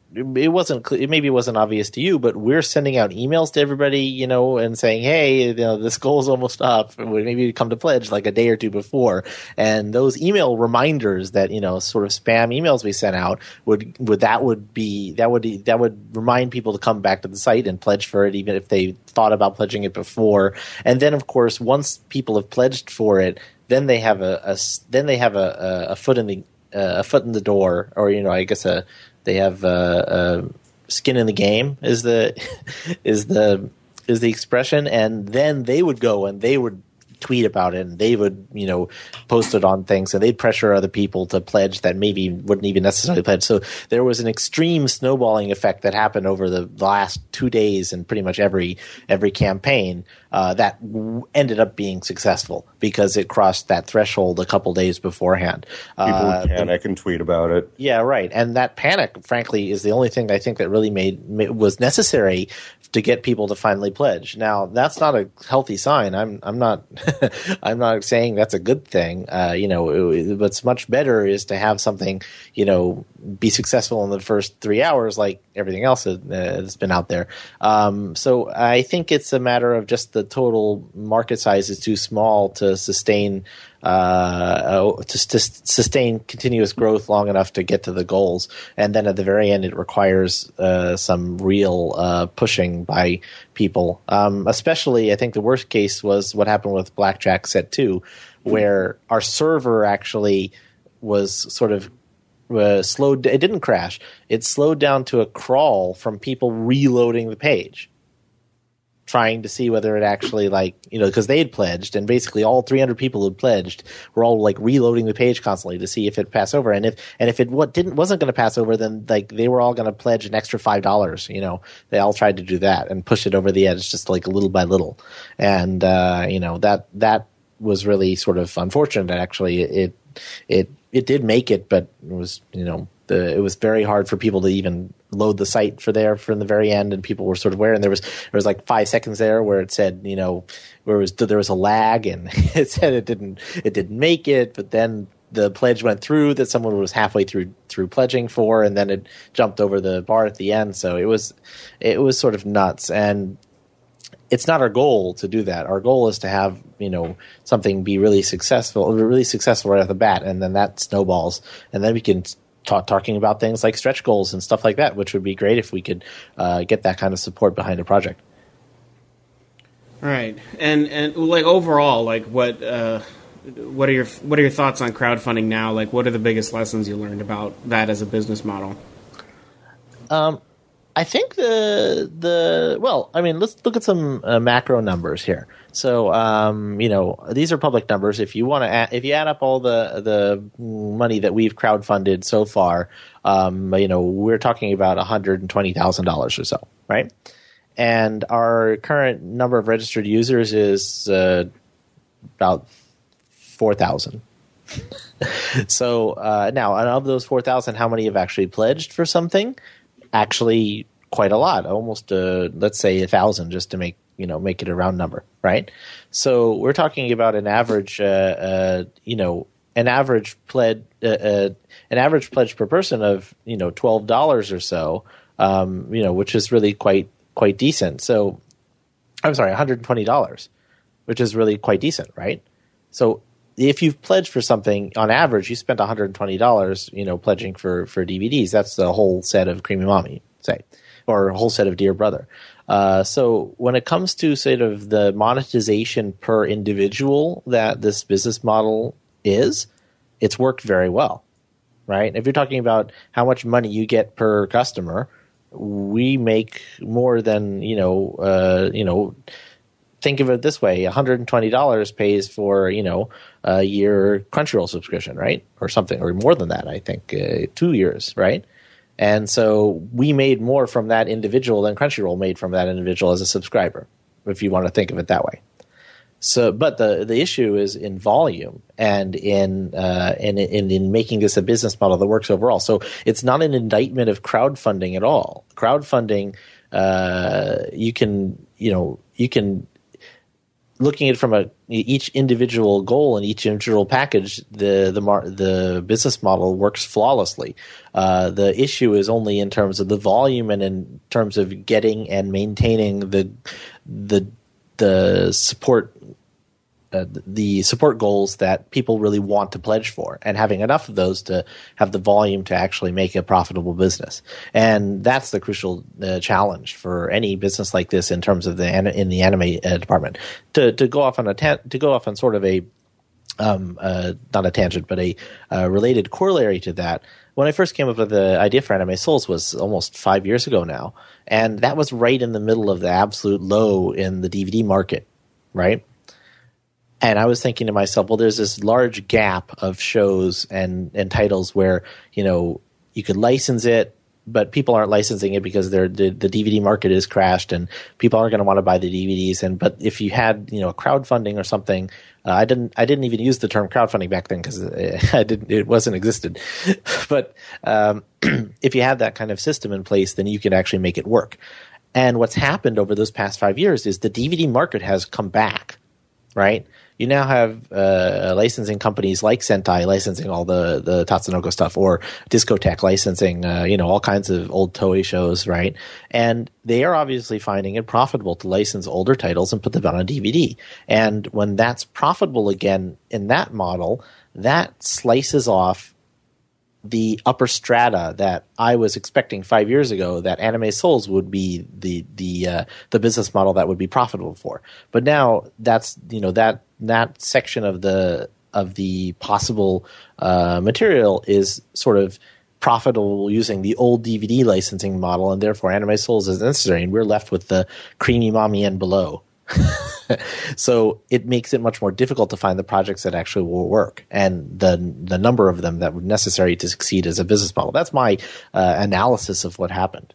it wasn't cl- maybe it wasn't obvious to you, but we're sending out emails to everybody, you know, and saying, hey, you know, this goal is almost up. Maybe come to pledge like a day or two before. And those email reminders that, you know, sort of spam emails we sent out would would that would be that would that would remind people to come back to the site and pledge for it, even if they thought about pledging it before. And then, of course, once people have pledged for it, then they have a, a then they have a, a, a foot in the uh, a foot in the door, or you know, I guess a they have a, a skin in the game is the is the is the expression, and then they would go and they would tweet about it, and they would, you know, post it on things, and they'd pressure other people to pledge that maybe wouldn't even necessarily pledge. So there was an extreme snowballing effect that happened over the last two days in pretty much every every campaign uh, that w- ended up being successful because it crossed that threshold a couple days beforehand. People uh, would panic and tweet about it. Yeah, right. And that panic, frankly, is the only thing I think that really made, made was necessary to get people to finally pledge. Now, that's not a healthy sign. I'm I'm not I'm not saying that's a good thing. Uh, you know, it, what's much better is to have something, you know, be successful in the first three hours, like everything else that, uh, that's been out there. Um, so I think it's a matter of just the total market size is too small to sustain. Uh, to, to sustain continuous growth long enough to get to the goals, and then at the very end, it requires uh, some real uh, pushing by people. Um, especially, I think the worst case was what happened with Blackjack Set Two, where our server actually was sort of uh, slowed. It didn't crash. It slowed down to a crawl from people reloading the page, trying to see whether it actually, like, you know, because they had pledged, and basically all three hundred people who pledged were all like reloading the page constantly to see if it passed over, and if and if it what didn't wasn't going to pass over, then like they were all going to pledge an extra five dollars. You know, they all tried to do that and push it over the edge, just like little by little, and uh, you know that that was really sort of unfortunate. Actually, it it it did make it, but it was, you know. The, it was very hard for people to even load the site for there from the very end, and people were sort of where, and there was there was like five seconds there where it said, you know, where it was there was a lag, and it said it didn't it didn't make it, but then the pledge went through that someone was halfway through through pledging for, and then it jumped over the bar at the end. So it was it was sort of nuts, and it's not our goal to do that. Our goal is to have, you know, something be really successful, really successful right off the bat, and then that snowballs, and then we can. Talk, talking about things like stretch goals and stuff like that, which would be great if we could uh, get that kind of support behind a project. Right, and and like overall, like what uh, what are your what are your thoughts on crowdfunding now? Like, what are the biggest lessons you learned about that as a business model? Um, I think the the well, I mean, let's look at some uh, macro numbers here. So, um, you know, these are public numbers. If you want to, if you add up all the the money that we've crowdfunded so far, um, you know, we're talking about one hundred and twenty thousand dollars or so, right? And our current number of registered users is uh, about four thousand. So uh, now, and of those four thousand, how many have actually pledged for something? Actually, quite a lot, almost uh, let's say a thousand, just to make you know make it a round number, right? So we're talking about an average, uh, uh, you know, an average pledge, uh, uh, an average pledge per person of you know twelve dollars or so, um, you know, which is really quite quite decent. So I'm sorry, one hundred and twenty dollars, which is really quite decent, right? So if you've pledged for something, on average, you spent one hundred and twenty dollars, you know, pledging for, for D V Ds. That's the whole set of Creamy Mommy, say, or a whole set of Dear Brother. Uh, so when it comes to sort of the monetization per individual that this business model is, it's worked very well, right? If you're talking about how much money you get per customer, we make more than, you know, uh, you know, think of it this way: one hundred and twenty dollars pays for, you know, a year Crunchyroll subscription, right? Or something, or more than that, I think, uh, two years, right? And so we made more from that individual than Crunchyroll made from that individual as a subscriber, if you want to think of it that way. So, but the the issue is in volume and in uh, and in, in making this a business model that works overall. So it's not an indictment of crowdfunding at all. Crowdfunding, uh, you can, you know, you can. looking at it from a each individual goal and each individual package, the the mar- the business model works flawlessly. Uh, the issue is only in terms of the volume and in terms of getting and maintaining the the the support uh, the support goals that people really want to pledge for, and having enough of those to have the volume to actually make a profitable business. And that's the crucial uh, challenge for any business like this in terms of the in the anime uh, department. To to go off on a ta- to go off on sort of a um, uh, not a tangent, but a uh, related corollary to that. When I first came up with the idea for Anime Souls was almost five years ago now, and that was right in the middle of the absolute low in the D V D market, right? And I was thinking to myself, well, there's this large gap of shows and, and titles where, you know, you could license it, but people aren't licensing it because they're, the, the D V D market is crashed and people aren't going to want to buy the D V Ds. And but if you had, you know, crowdfunding or something, uh, I didn't I didn't even use the term crowdfunding back then because I didn't it wasn't existed. But um, if you had that kind of system in place, then you could actually make it work. And what's happened over those past five years is the D V D market has come back, right? You now have uh, licensing companies like Sentai licensing all the, the Tatsunoko stuff, or Discotek licensing, uh, you know, all kinds of old Toei shows, right? And they are obviously finding it profitable to license older titles and put them on D V D. And when that's profitable again in that model, that slices off the upper strata that I was expecting five years ago that Anime Souls would be the the uh, the business model that would be profitable for. But now that's you know that that section of the of the possible uh, material is sort of profitable using the old D V D licensing model, and therefore Anime Souls is necessary, and we're left with the Creamy Mommy and below. So it makes it much more difficult to find the projects that actually will work and the the number of them that were necessary to succeed as a business model. That's my uh, analysis of what happened.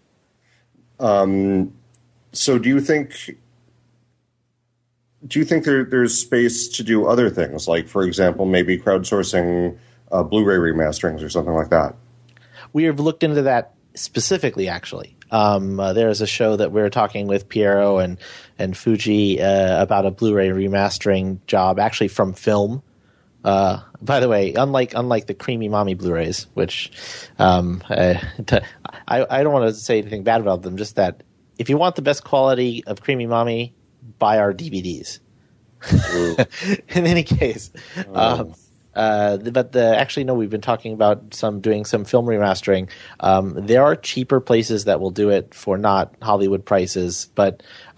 Um, so do you think do you think there, there's space to do other things, like, for example, maybe crowdsourcing uh, Blu-ray remasterings or something like that? We have looked into that specifically, actually. Um, uh, there's a show that we we're talking with Piero and and Fuji uh, about a Blu-ray remastering job, actually from film. Uh, by the way, unlike unlike the Creamy Mommy Blu-rays, which um, uh, to, I I don't want to say anything bad about them, just that if you want the best quality of Creamy Mommy, buy our D V Ds. In any case. Oh. Um, Uh, but the, actually, no, we've been talking about some doing some film remastering. Um, there are cheaper places that will do it for not Hollywood prices, but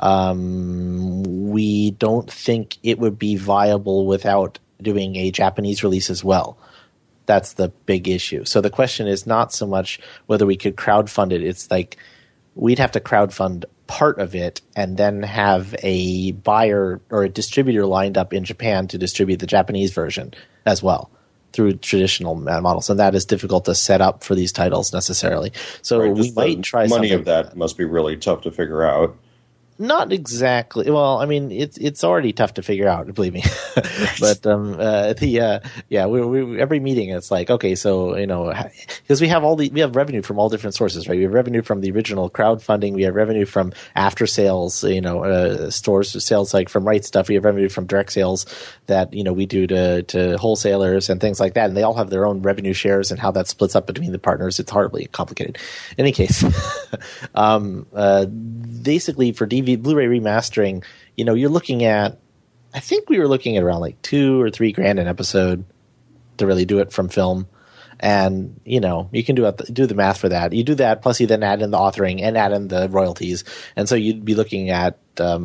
um, we don't think it would be viable without doing a Japanese release as well. That's the big issue. So the question is not so much whether we could crowdfund it. It's like we'd have to crowdfund part of it and then have a buyer or a distributor lined up in Japan to distribute the Japanese version as well through traditional models, and that is difficult to set up for these titles necessarily. So right, we might try. Money something of that like that must be really tough to figure out. Not exactly. Well, I mean, it's it's already tough to figure out, believe me. But um, uh, the uh, yeah, we, we every meeting it's like, okay, so you know, because we have all the we have revenue from all different sources, right? We have revenue from the original crowdfunding, we have revenue from after sales, you know, uh, stores sales like from Right Stuff. We have revenue from direct sales that you know we do to to wholesalers and things like that, and they all have their own revenue shares and how that splits up between the partners. It's horribly complicated. In any case, um, uh, basically for D V D. Blu-ray remastering, you know, you're looking at, I think we were looking at around like two or three grand an episode to really do it from film. And, you know, you can do it, do the math for that. You do that, plus you then add in the authoring and add in the royalties. And so you'd be looking at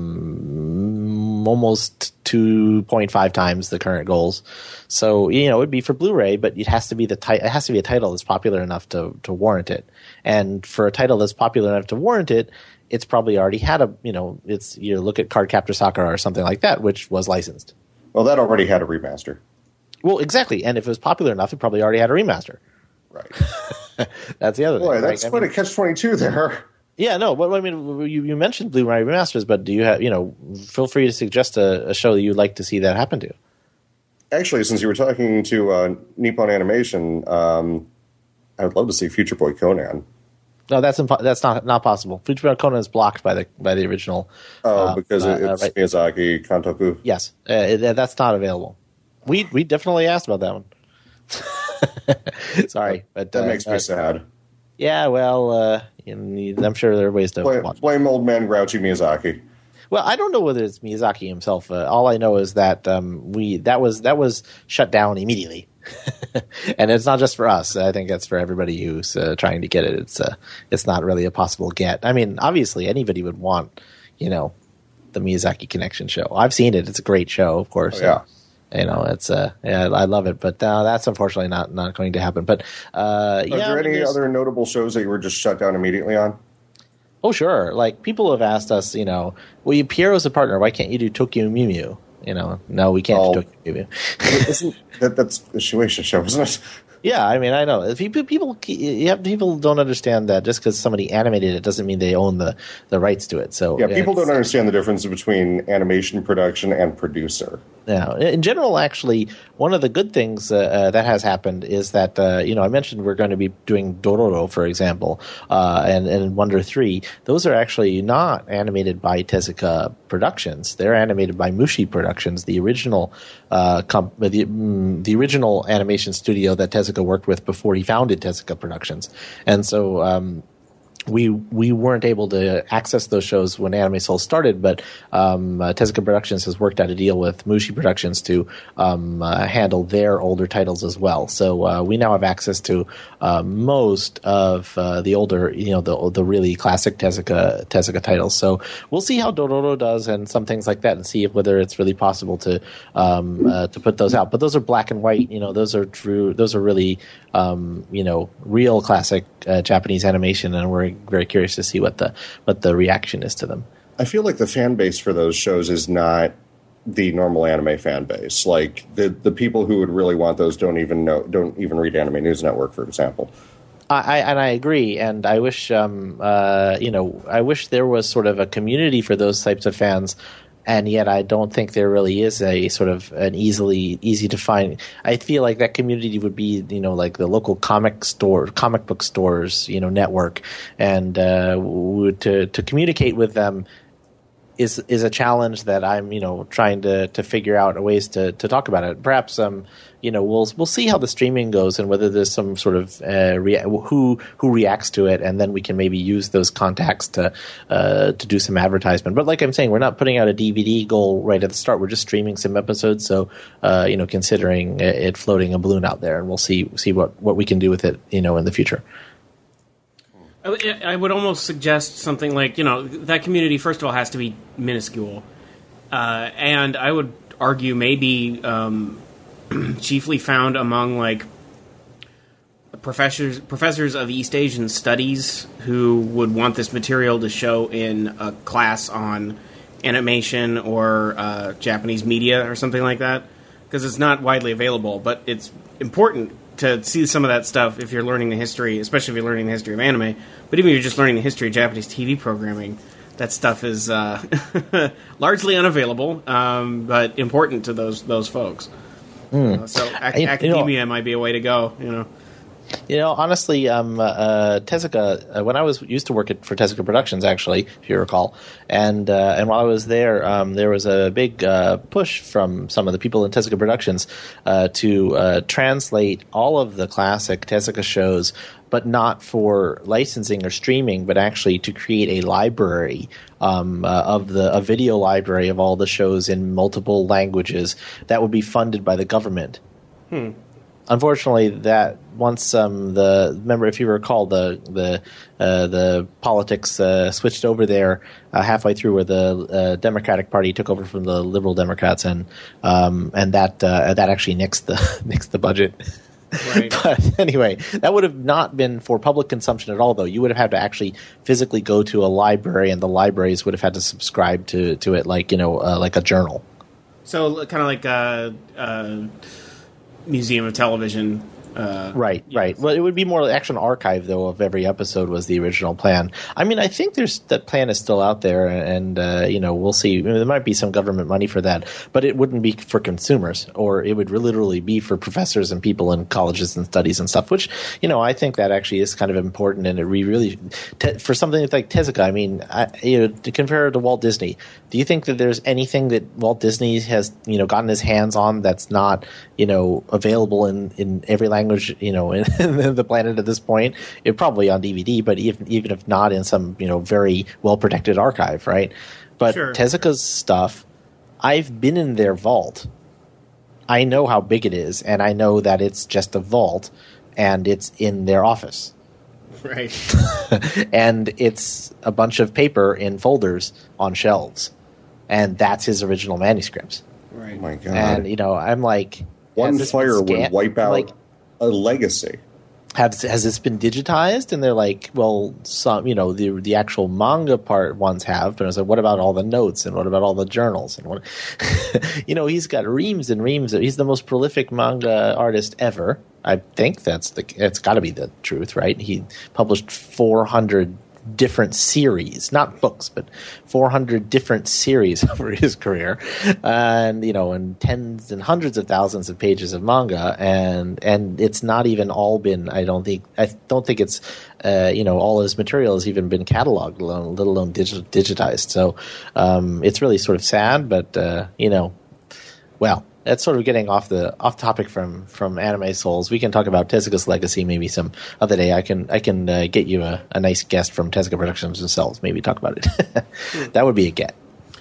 um, almost two point five times the current goals. So, you know, it would be for Blu-ray, but it has to be the ti- it has to be a title that's popular enough to, to warrant it. And for a title that's popular enough to warrant it, it's probably already had a, you know, it's, you look at Cardcaptor Sakura or something like that, which was licensed. Well, that already had a remaster. Well, exactly. And if it was popular enough, it probably already had a remaster. Right. That's the other Boy, thing. that's right? quite I mean, a catch twenty-two there. Yeah, no, but I mean, you, you mentioned Blu-ray remasters, but do you have, you know, feel free to suggest a, a show that you'd like to see that happen to. Actually, since you were talking to uh, Nippon Animation, um, I would love to see Future Boy Conan. No, that's impo- that's not not possible. Fujibara Conan is blocked by the by the original. Oh, uh, because uh, it's uh, right. Miyazaki Kantoku. Yes, uh, it, that's not available. We we definitely asked about that one. Sorry, but That uh, makes me uh, sad. Yeah, well, uh, I'm sure there are ways to Blame, watch. blame old man Grouchy Miyazaki. Well, I don't know whether it's Miyazaki himself. Uh, all I know is that um, we that was that was shut down immediately, and it's not just for us. I think it's for everybody who's uh, trying to get it. It's uh, it's not really a possible get. I mean, obviously, anybody would want, you know, the Miyazaki Connection show. I've seen it; it's a great show, of course. Oh, yeah. And, you know, it's uh, yeah, I love it, but uh, that's unfortunately not not going to happen. But uh, Are yeah, there any there's- other notable shows that you were just shut down immediately on? Oh, sure. Like, people have asked us, you know, well, you, Piero's a partner. Why can't you do Tokyo Mew Mew? You know, no, we can't Oh. do Tokyo Mew Mew. Isn't that that's a Shueisha show, isn't it? Yeah, I mean, I know. If people, people, you have, people don't understand that just because somebody animated it doesn't mean they own the, the rights to it. So Yeah, people it's- don't understand the difference between animation production and producer. Yeah, in general, actually, one of the good things uh, uh, that has happened is that uh, you know I mentioned we're going to be doing Dororo, for example, uh, and and Wonder three. Those are actually not animated by Tezuka Productions; they're animated by Mushi Productions, the original uh, comp- the mm, the original animation studio that Tezuka worked with before he founded Tezuka Productions, and so. Um, We we weren't able to access those shows when Anime Soul started, but um, uh, Tezuka Productions has worked out a deal with Mushi Productions to um, uh, handle their older titles as well. So uh, we now have access to uh, most of uh, the older, you know, the the really classic Tezuka Tezuka titles. So we'll see how Dororo does and some things like that, and see if whether it's really possible to um, uh, to put those out. But those are black and white. You know, those are true. Those are really um, you know real classic uh, Japanese animation, and we're very curious to see what the what the reaction is to them. I feel like the fan base for those shows is not the normal anime fan base. Like the the people who would really want those don't even know don't even read Anime News Network, for example. I, I and I agree, and I wish um, uh, you know I wish there was sort of a community for those types of fans. And yet, I don't think there really is a sort of an easily easy to find. I feel like that community would be, you know, like the local comic store, comic book stores, you know, network, and uh, would, to to communicate with them is is a challenge that I'm, you know, trying to to figure out ways to to talk about it. Perhaps um, you know, we'll we'll see how the streaming goes and whether there's some sort of uh, rea- who who reacts to it, and then we can maybe use those contacts to uh, to do some advertisement. But like I'm saying, we're not putting out a D V D goal right at the start. We're just streaming some episodes. So uh, you know, considering it floating a balloon out there, and we'll see see what what we can do with it, you know, in the future. I would almost suggest something like, you know, that community, first of all, has to be minuscule. Uh, and I would argue maybe um, chiefly found among, like, professors professors of East Asian studies who would want this material to show in a class on animation or uh, Japanese media or something like that. Because it's not widely available, but it's important to see some of that stuff if you're learning the history, especially if you're learning the history of anime. But even if you're just learning the history of Japanese T V programming, that stuff is uh, largely unavailable, um, but important to those those folks. Mm. Uh, so ac- I, academia you know, might be a way to go. You know, you know, honestly, um, uh, Tezuka. Uh, when I was used to work at, for Tezuka Productions, actually, if you recall, and uh, and while I was there, um, there was a big uh, push from some of the people in Tezuka Productions uh, to uh, translate all of the classic Tezuka shows, but not for licensing or streaming, but actually to create a library um, uh, of the a video library of all the shows in multiple languages that would be funded by the government. Hmm. Unfortunately, that once um, the remember, if you recall, the the uh, the politics uh, switched over there uh, halfway through, where the uh, Democratic Party took over from the Liberal Democrats, and um, and that uh, that actually nixed the nixed the budget. Right. But anyway, that would have not been for public consumption at all, though. You would have had to actually physically go to a library, and the libraries would have had to subscribe to, to it like, you know, uh, like a journal. so kind of like a, a museum of television Uh, right, yeah. right. Well, it would be more action archive though of every episode was the original plan. I mean, I think there's that plan is still out there, and uh, you know, we'll see. I mean, there might be some government money for that, but it wouldn't be for consumers, or it would literally be for professors and people in colleges and studies and stuff. Which, you know, I think that actually is kind of important, and it re- really te- for something like Tezuka. I mean, I, you know, to compare it to Walt Disney, do you think that there's anything that Walt Disney has, you know, gotten his hands on that's not, you know, available in, in every language, you know, in, in the planet at this point? It probably on D V D, but even even if not, in some, you know, very well protected archive, right? But sure. Tezuka's stuff, I've been in their vault. I know how big it is, and I know that it's just a vault, and it's in their office. Right. And it's a bunch of paper in folders on shelves. And that's his original manuscripts. Right. Oh my God. And, you know, I'm like... One has this been fire would scanned? wipe out Like, a legacy. has, has this been digitized? And they're like, well, some, you know, the the actual manga part ones have. But I was like, what about all the notes? And what about all the journals? And what... you know, he's got reams and reams. Of, he's the most prolific manga artist ever. I think that's the... It's got to be the truth, right? He published four hundred different series, not books, but four hundred different series over his career, and you know, and tens and hundreds of thousands of pages of manga, and and it's not even all been. I don't think. I don't think it's. Uh, you know, all his material has even been cataloged, let alone, let alone digi- digitized. So um, it's really sort of sad, but uh, you know, well. That's sort of getting off the off topic from, from Anime Souls. We can talk about Tezuka's legacy maybe some other day. I can I can uh, get you a, a nice guest from Tezuka Productions themselves. Maybe talk about it. That would be a get.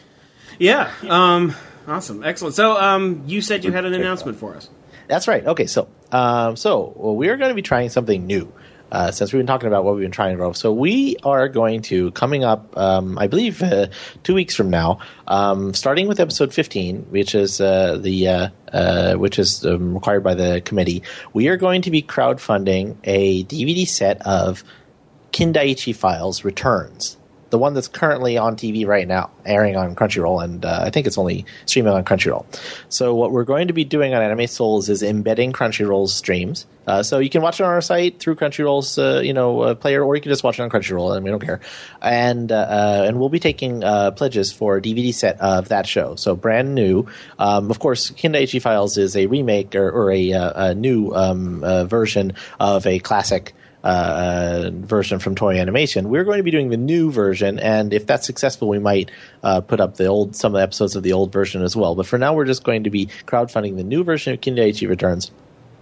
Yeah. Um, awesome. Excellent. So um, you said you had an announcement for us. That's right. Okay. So um, so well, we are going to be trying something new. Uh, since we've been talking about what we've been trying to grow. So we are going to, coming up, um, I believe, uh, two weeks from now, um, starting with episode fifteen, which is uh, the uh, uh, which is um, required by the committee, we are going to be crowdfunding a D V D set of Kindaichi Files Returns. The one that's currently on T V right now, airing on Crunchyroll, and uh, I think it's only streaming on Crunchyroll. So what we're going to be doing on Anime Souls is embedding Crunchyroll's streams. Uh, so you can watch it on our site through Crunchyroll's uh, you know uh, player, or you can just watch it on Crunchyroll, and we don't care. And uh, uh, and we'll be taking uh, pledges for a D V D set of that show. So brand new. Um, of course, Kindaichi Files is a remake or, or a, a new um, uh, version of a classic Uh, version from Toei Animation. We're going to be doing the new version, and if that's successful, we might uh, put up the old some of the episodes of the old version as well. But for now, we're just going to be crowdfunding the new version of Kindaichi Returns,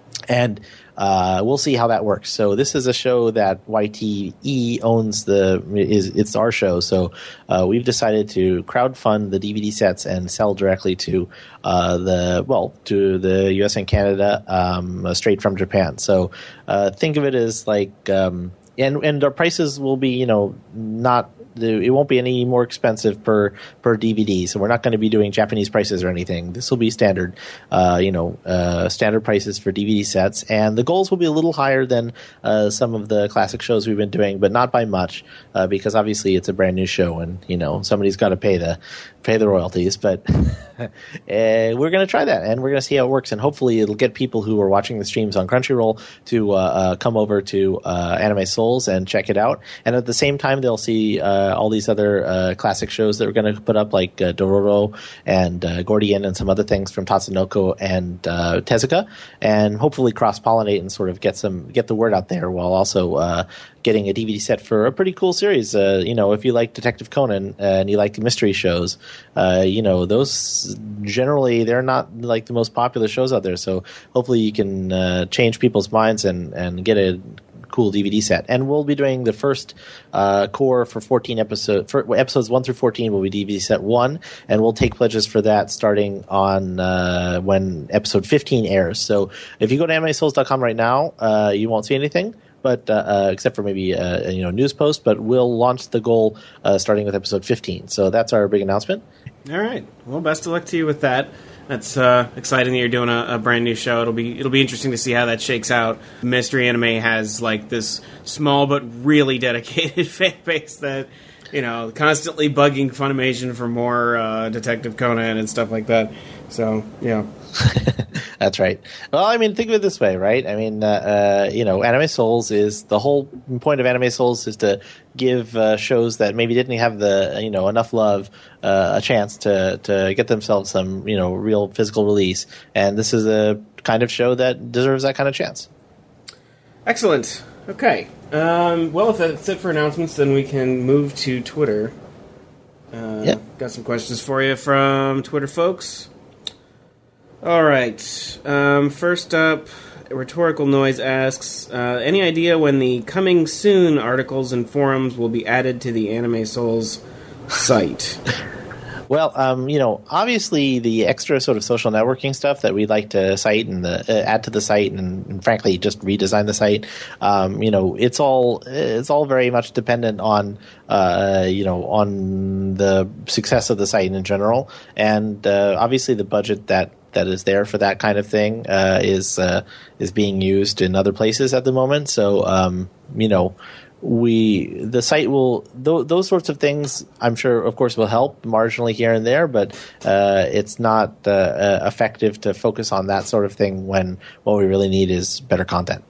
and uh, we'll see how that works. So this is a show that Y T E owns. The is it's our show, so uh, we've decided to crowdfund the D V D sets and sell directly to uh, the well to the U S and Canada um, straight from Japan. So uh, think of it as like um, and and our prices will be you know not. It won't be any more expensive per per D V D, so we're not going to be doing Japanese prices or anything. This will be standard, uh, you know, uh, standard prices for D V D sets, and the goals will be a little higher than uh, some of the classic shows we've been doing, but not by much, uh, because obviously it's a brand new show, and you know somebody's got to pay the pay the royalties. But uh, we're going to try that, and we're going to see how it works, and hopefully it'll get people who are watching the streams on Crunchyroll to uh, uh, come over to uh, Anime Souls and check it out, and at the same time they'll see. Uh, all these other uh, classic shows that we're going to put up, like uh, Dororo and uh, Gordian and some other things from Tatsunoko and uh, Tezuka, and hopefully cross-pollinate and sort of get some get the word out there while also uh, getting a D V D set for a pretty cool series. Uh, you know, if you like Detective Conan uh, and you like mystery shows, uh, you know, those generally they're not like the most popular shows out there. So hopefully you can uh, change people's minds and, and get a cool D V D set. And we'll be doing the first uh, core for fourteen episodes. For episodes one through fourteen will be D V D set one, and we'll take pledges for that starting on uh, when episode fifteen airs. So if you go to anime souls dot com right now, uh, you won't see anything. But uh, uh, except for maybe uh, you know news post, but we'll launch the goal uh, starting with episode fifteen. So that's our big announcement. All right. Well, best of luck to you with that. That's uh, exciting that you're doing a, a brand new show. It'll be it'll be interesting to see how that shakes out. Mystery Anime has like this small but really dedicated fan base that you know constantly bugging Funimation for more uh, Detective Conan and stuff like that. So yeah. That's right. Well, I mean, think of it this way, right? I mean, uh, uh, you know, Anime Souls is the whole point of Anime Souls is to give uh, shows that maybe didn't have the you know enough love uh, a chance to to get themselves some you know real physical release, and this is a kind of show that deserves that kind of chance. Excellent. Okay. Um, well, if that's it for announcements, then we can move to Twitter. Uh, yep. Got some questions for you from Twitter folks. All right. Um, first up, Rhetorical Noise asks, uh, any idea when the coming soon articles and forums will be added to the Anime Souls site? Well, um, you know, obviously the extra sort of social networking stuff that we'd like to cite and the, uh, add to the site, and, and frankly just redesign the site. Um, you know, it's all it's all very much dependent on uh, you know on the success of the site in general, and uh, obviously the budget that. that is there for that kind of thing uh, is uh, is being used in other places at the moment. So um, you know, we the site will th- those sorts of things. I'm sure, of course, will help marginally here and there, but uh, it's not uh, uh, effective to focus on that sort of thing when what we really need is better content.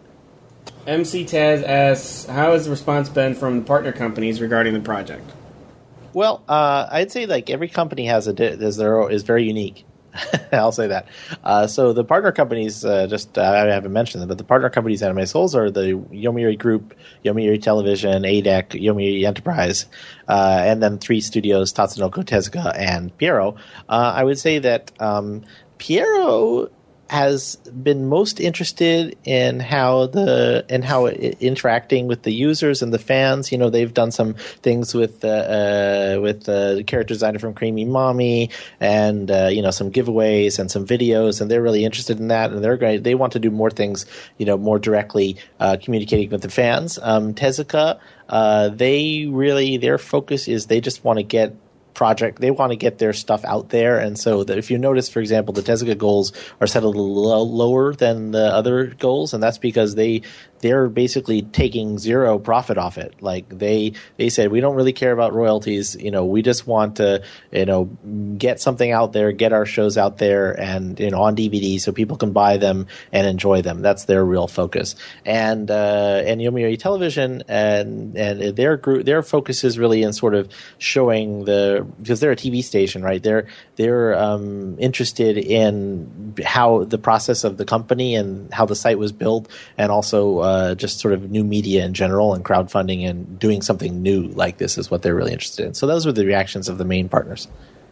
M C Taz asks, how has the response been from the partner companies regarding the project? Well, uh, I'd say like every company has a di- is their is very unique. I'll say that. Uh, so the partner companies, uh, just uh, I haven't mentioned them, but the partner companies Anime Souls are the Yomiuri Group, Yomiuri Television, A D E C, Yomiuri Enterprise, uh, and then three studios, Tatsunoko, Tezuka, and Pierrot. Uh, I would say that um, Pierrot has been most interested in how the in how it, interacting with the users and the fans. You know, they've done some things with uh, uh, with uh, the character designer from Creamy Mommy, and uh, you know some giveaways and some videos, and they're really interested in that. And they're great. They want to do more things, you know, more directly uh, communicating with the fans. Um, Tezuka, uh, they really their focus is they just want to get. Project they want to get their stuff out there, and so that if you notice, for example, the Tezuka goals are set a little low, lower than the other goals, and that's because they they're basically taking zero profit off it. Like they they said, we don't really care about royalties. You know, we just want to you know get something out there, get our shows out there, and you know on D V D so people can buy them and enjoy them. That's their real focus. And uh, and Yomiuri Television and and their group their focus is really in sort of showing the because they're a T V station, right? They're they're um, interested in how the process of the company and how the site was built, and also uh, just sort of new media in general and crowdfunding and doing something new like this is what they're really interested in. So those were the reactions of the main partners.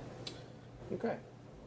Okay.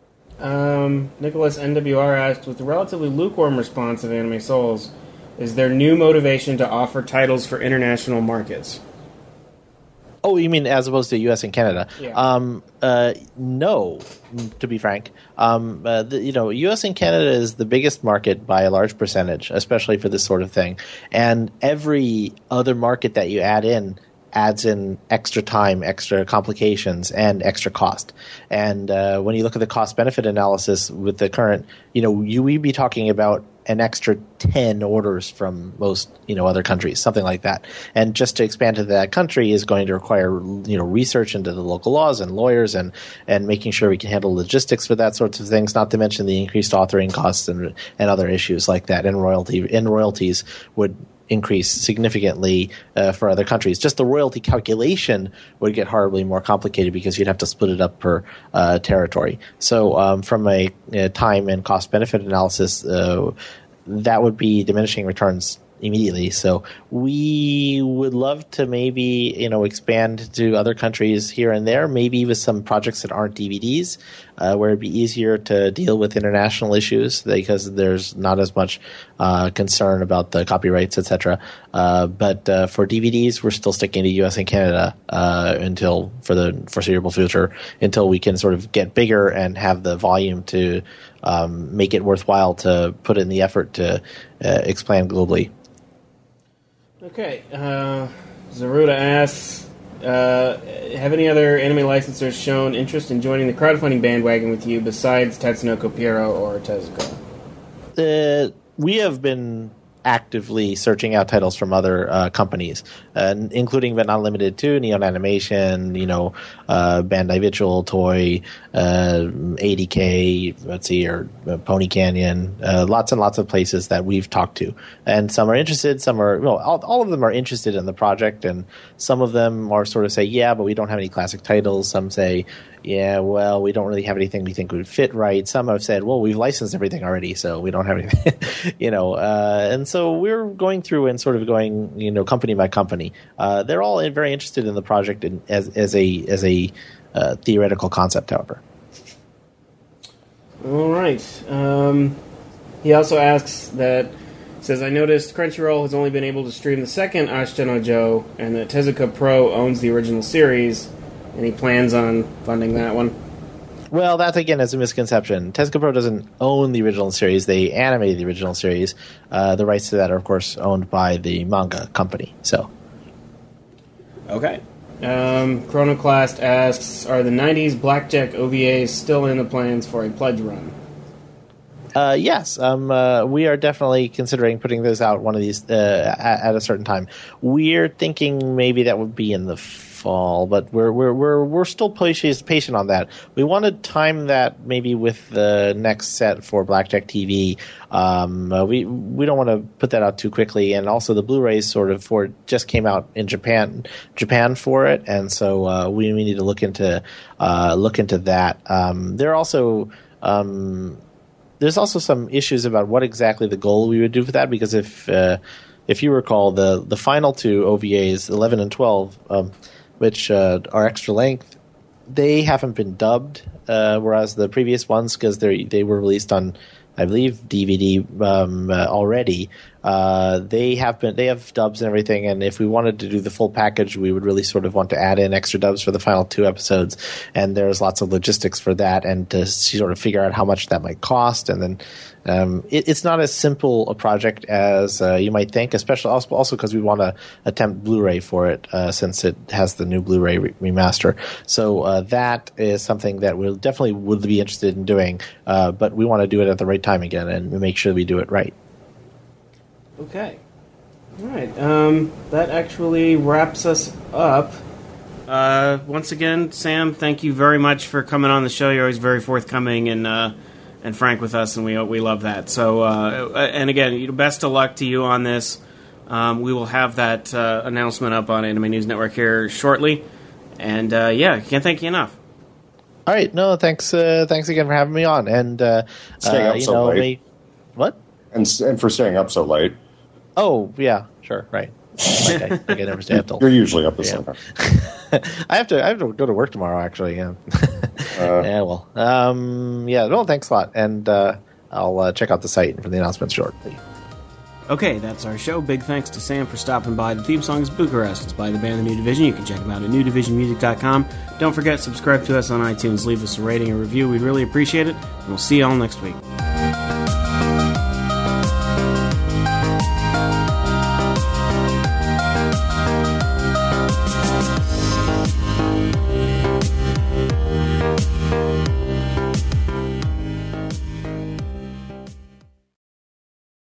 Um, Nicholas N W R asked, with the relatively lukewarm response of Anime Souls, is there new motivation to offer titles for international markets? Oh, you mean as opposed to U S and Canada? Yeah. Um, uh, no, to be frank. Um, uh, the, you know, U S and Canada is the biggest market by a large percentage, especially for this sort of thing. And every other market that you add in adds in extra time, extra complications, and extra cost. And uh, when you look at the cost-benefit analysis with the current, you know, you would be talking about an extra ten orders from most, you know, other countries, something like that. And just to expand to that country is going to require, you know, research into the local laws and lawyers and, and making sure we can handle logistics for that sorts of things, not to mention the increased authoring costs and and other issues like that. And royalty and royalties would increase significantly uh, for other countries. Just the royalty calculation would get horribly more complicated because you'd have to split it up per uh, territory. So um, from a, a time and cost benefit analysis, uh, that would be diminishing returns immediately. So we would love to maybe, you know, expand to other countries here and there, maybe with some projects that aren't D V Ds, uh, where it'd be easier to deal with international issues because there's not as much uh, concern about the copyrights, et cetera. Uh, but uh, for D V Ds, we're still sticking to U S and Canada uh, until for the foreseeable future, until we can sort of get bigger and have the volume to um, make it worthwhile to put in the effort to uh, expand globally. Okay, uh, Zaruda asks, uh, have any other anime licensors shown interest in joining the crowdfunding bandwagon with you besides Tatsunoko, Pierrot, or Tezuka? Uh, we have been actively searching out titles from other uh, companies, uh, including but not limited to Neon Animation, you know, uh, Bandai Visual, Toy, uh, A D K, let's see, or uh, Pony Canyon, uh, lots and lots of places that we've talked to. And some are interested, some are, well, all, all of them are interested in the project, and some of them are sort of say, yeah, but we don't have any classic titles. Some say, yeah, well, we don't really have anything we think would fit right. Some have said, well, we've licensed everything already, so we don't have anything, you know. Uh, and so we're going through and sort of going, you know, company by company. Uh, they're all very interested in the project in, as as a as a uh, theoretical concept, however. All right. Um, he also asks that, says, I noticed Crunchyroll has only been able to stream the second Ashita no Joe, and that Tezuka Pro owns the original series. Any plans on funding that one? Well, that again is a misconception. Tezuka Pro doesn't own the original series; they animated the original series. Uh, the rights to that are, of course, owned by the manga company. So, okay. Um, Chronoclast asks, "Are the nineties Blackjack O V As still in the plans for a pledge run?" Uh, yes, um, uh, we are definitely considering putting those out one of these uh, at, at a certain time. We're thinking maybe that would be in the fall, but we're we're we're we're still patient patient on that. We want to time that maybe with the next set for Blackjack T V. Um, uh, we we don't want to put that out too quickly, and also the Blu-rays sort of for just came out in Japan Japan for it, and so uh, we we need to look into uh, look into that. Um, there are also um, There's also some issues about what exactly the goal we would do for that, because if uh, if you recall, the, the final two O V As, eleven and twelve, um, which uh, are extra length, they haven't been dubbed, uh, whereas the previous ones, because they they were released on, I believe, D V D um, uh, already. Uh, they have been they have dubs and everything, and if we wanted to do the full package, we would really sort of want to add in extra dubs for the final two episodes. And there's lots of logistics for that, and to sort of figure out how much that might cost. And then um, it, it's not as simple a project as uh, you might think, especially also also because we want to attempt Blu-ray for it, uh, since it has the new Blu-ray re- remaster. So uh, that is something that we definitely would be interested in doing, uh, but we want to do it at the right time again and make sure we do it right. Okay. All right. Um, that actually wraps us up. Uh, once again, Sam, thank you very much for coming on the show. You're always very forthcoming and uh, and frank with us, and we we love that. So, uh, and again, best of luck to you on this. Um, we will have that uh, announcement up on Anime News Network here shortly. And uh, yeah, can't thank you enough. All right. No, thanks. Uh, thanks again for having me on. And uh, staying uh, up you so know, late. we, what? And and for staying up so late. Oh, yeah, sure, right. Like I, like I never stay up till. You're usually up this yeah. time. I have to. I have to go to work tomorrow. Actually, yeah. uh, yeah. Well. Um. Yeah. Well, thanks a lot, and uh, I'll uh, check out the site for the announcements shortly. Okay, that's our show. Big thanks to Sam for stopping by. The theme song is Bucharest. It's by the band The New Division. You can check them out at new division music dot com. Don't forget, subscribe to us on iTunes. Leave us a rating and review. We'd really appreciate it. And we'll see you all next week.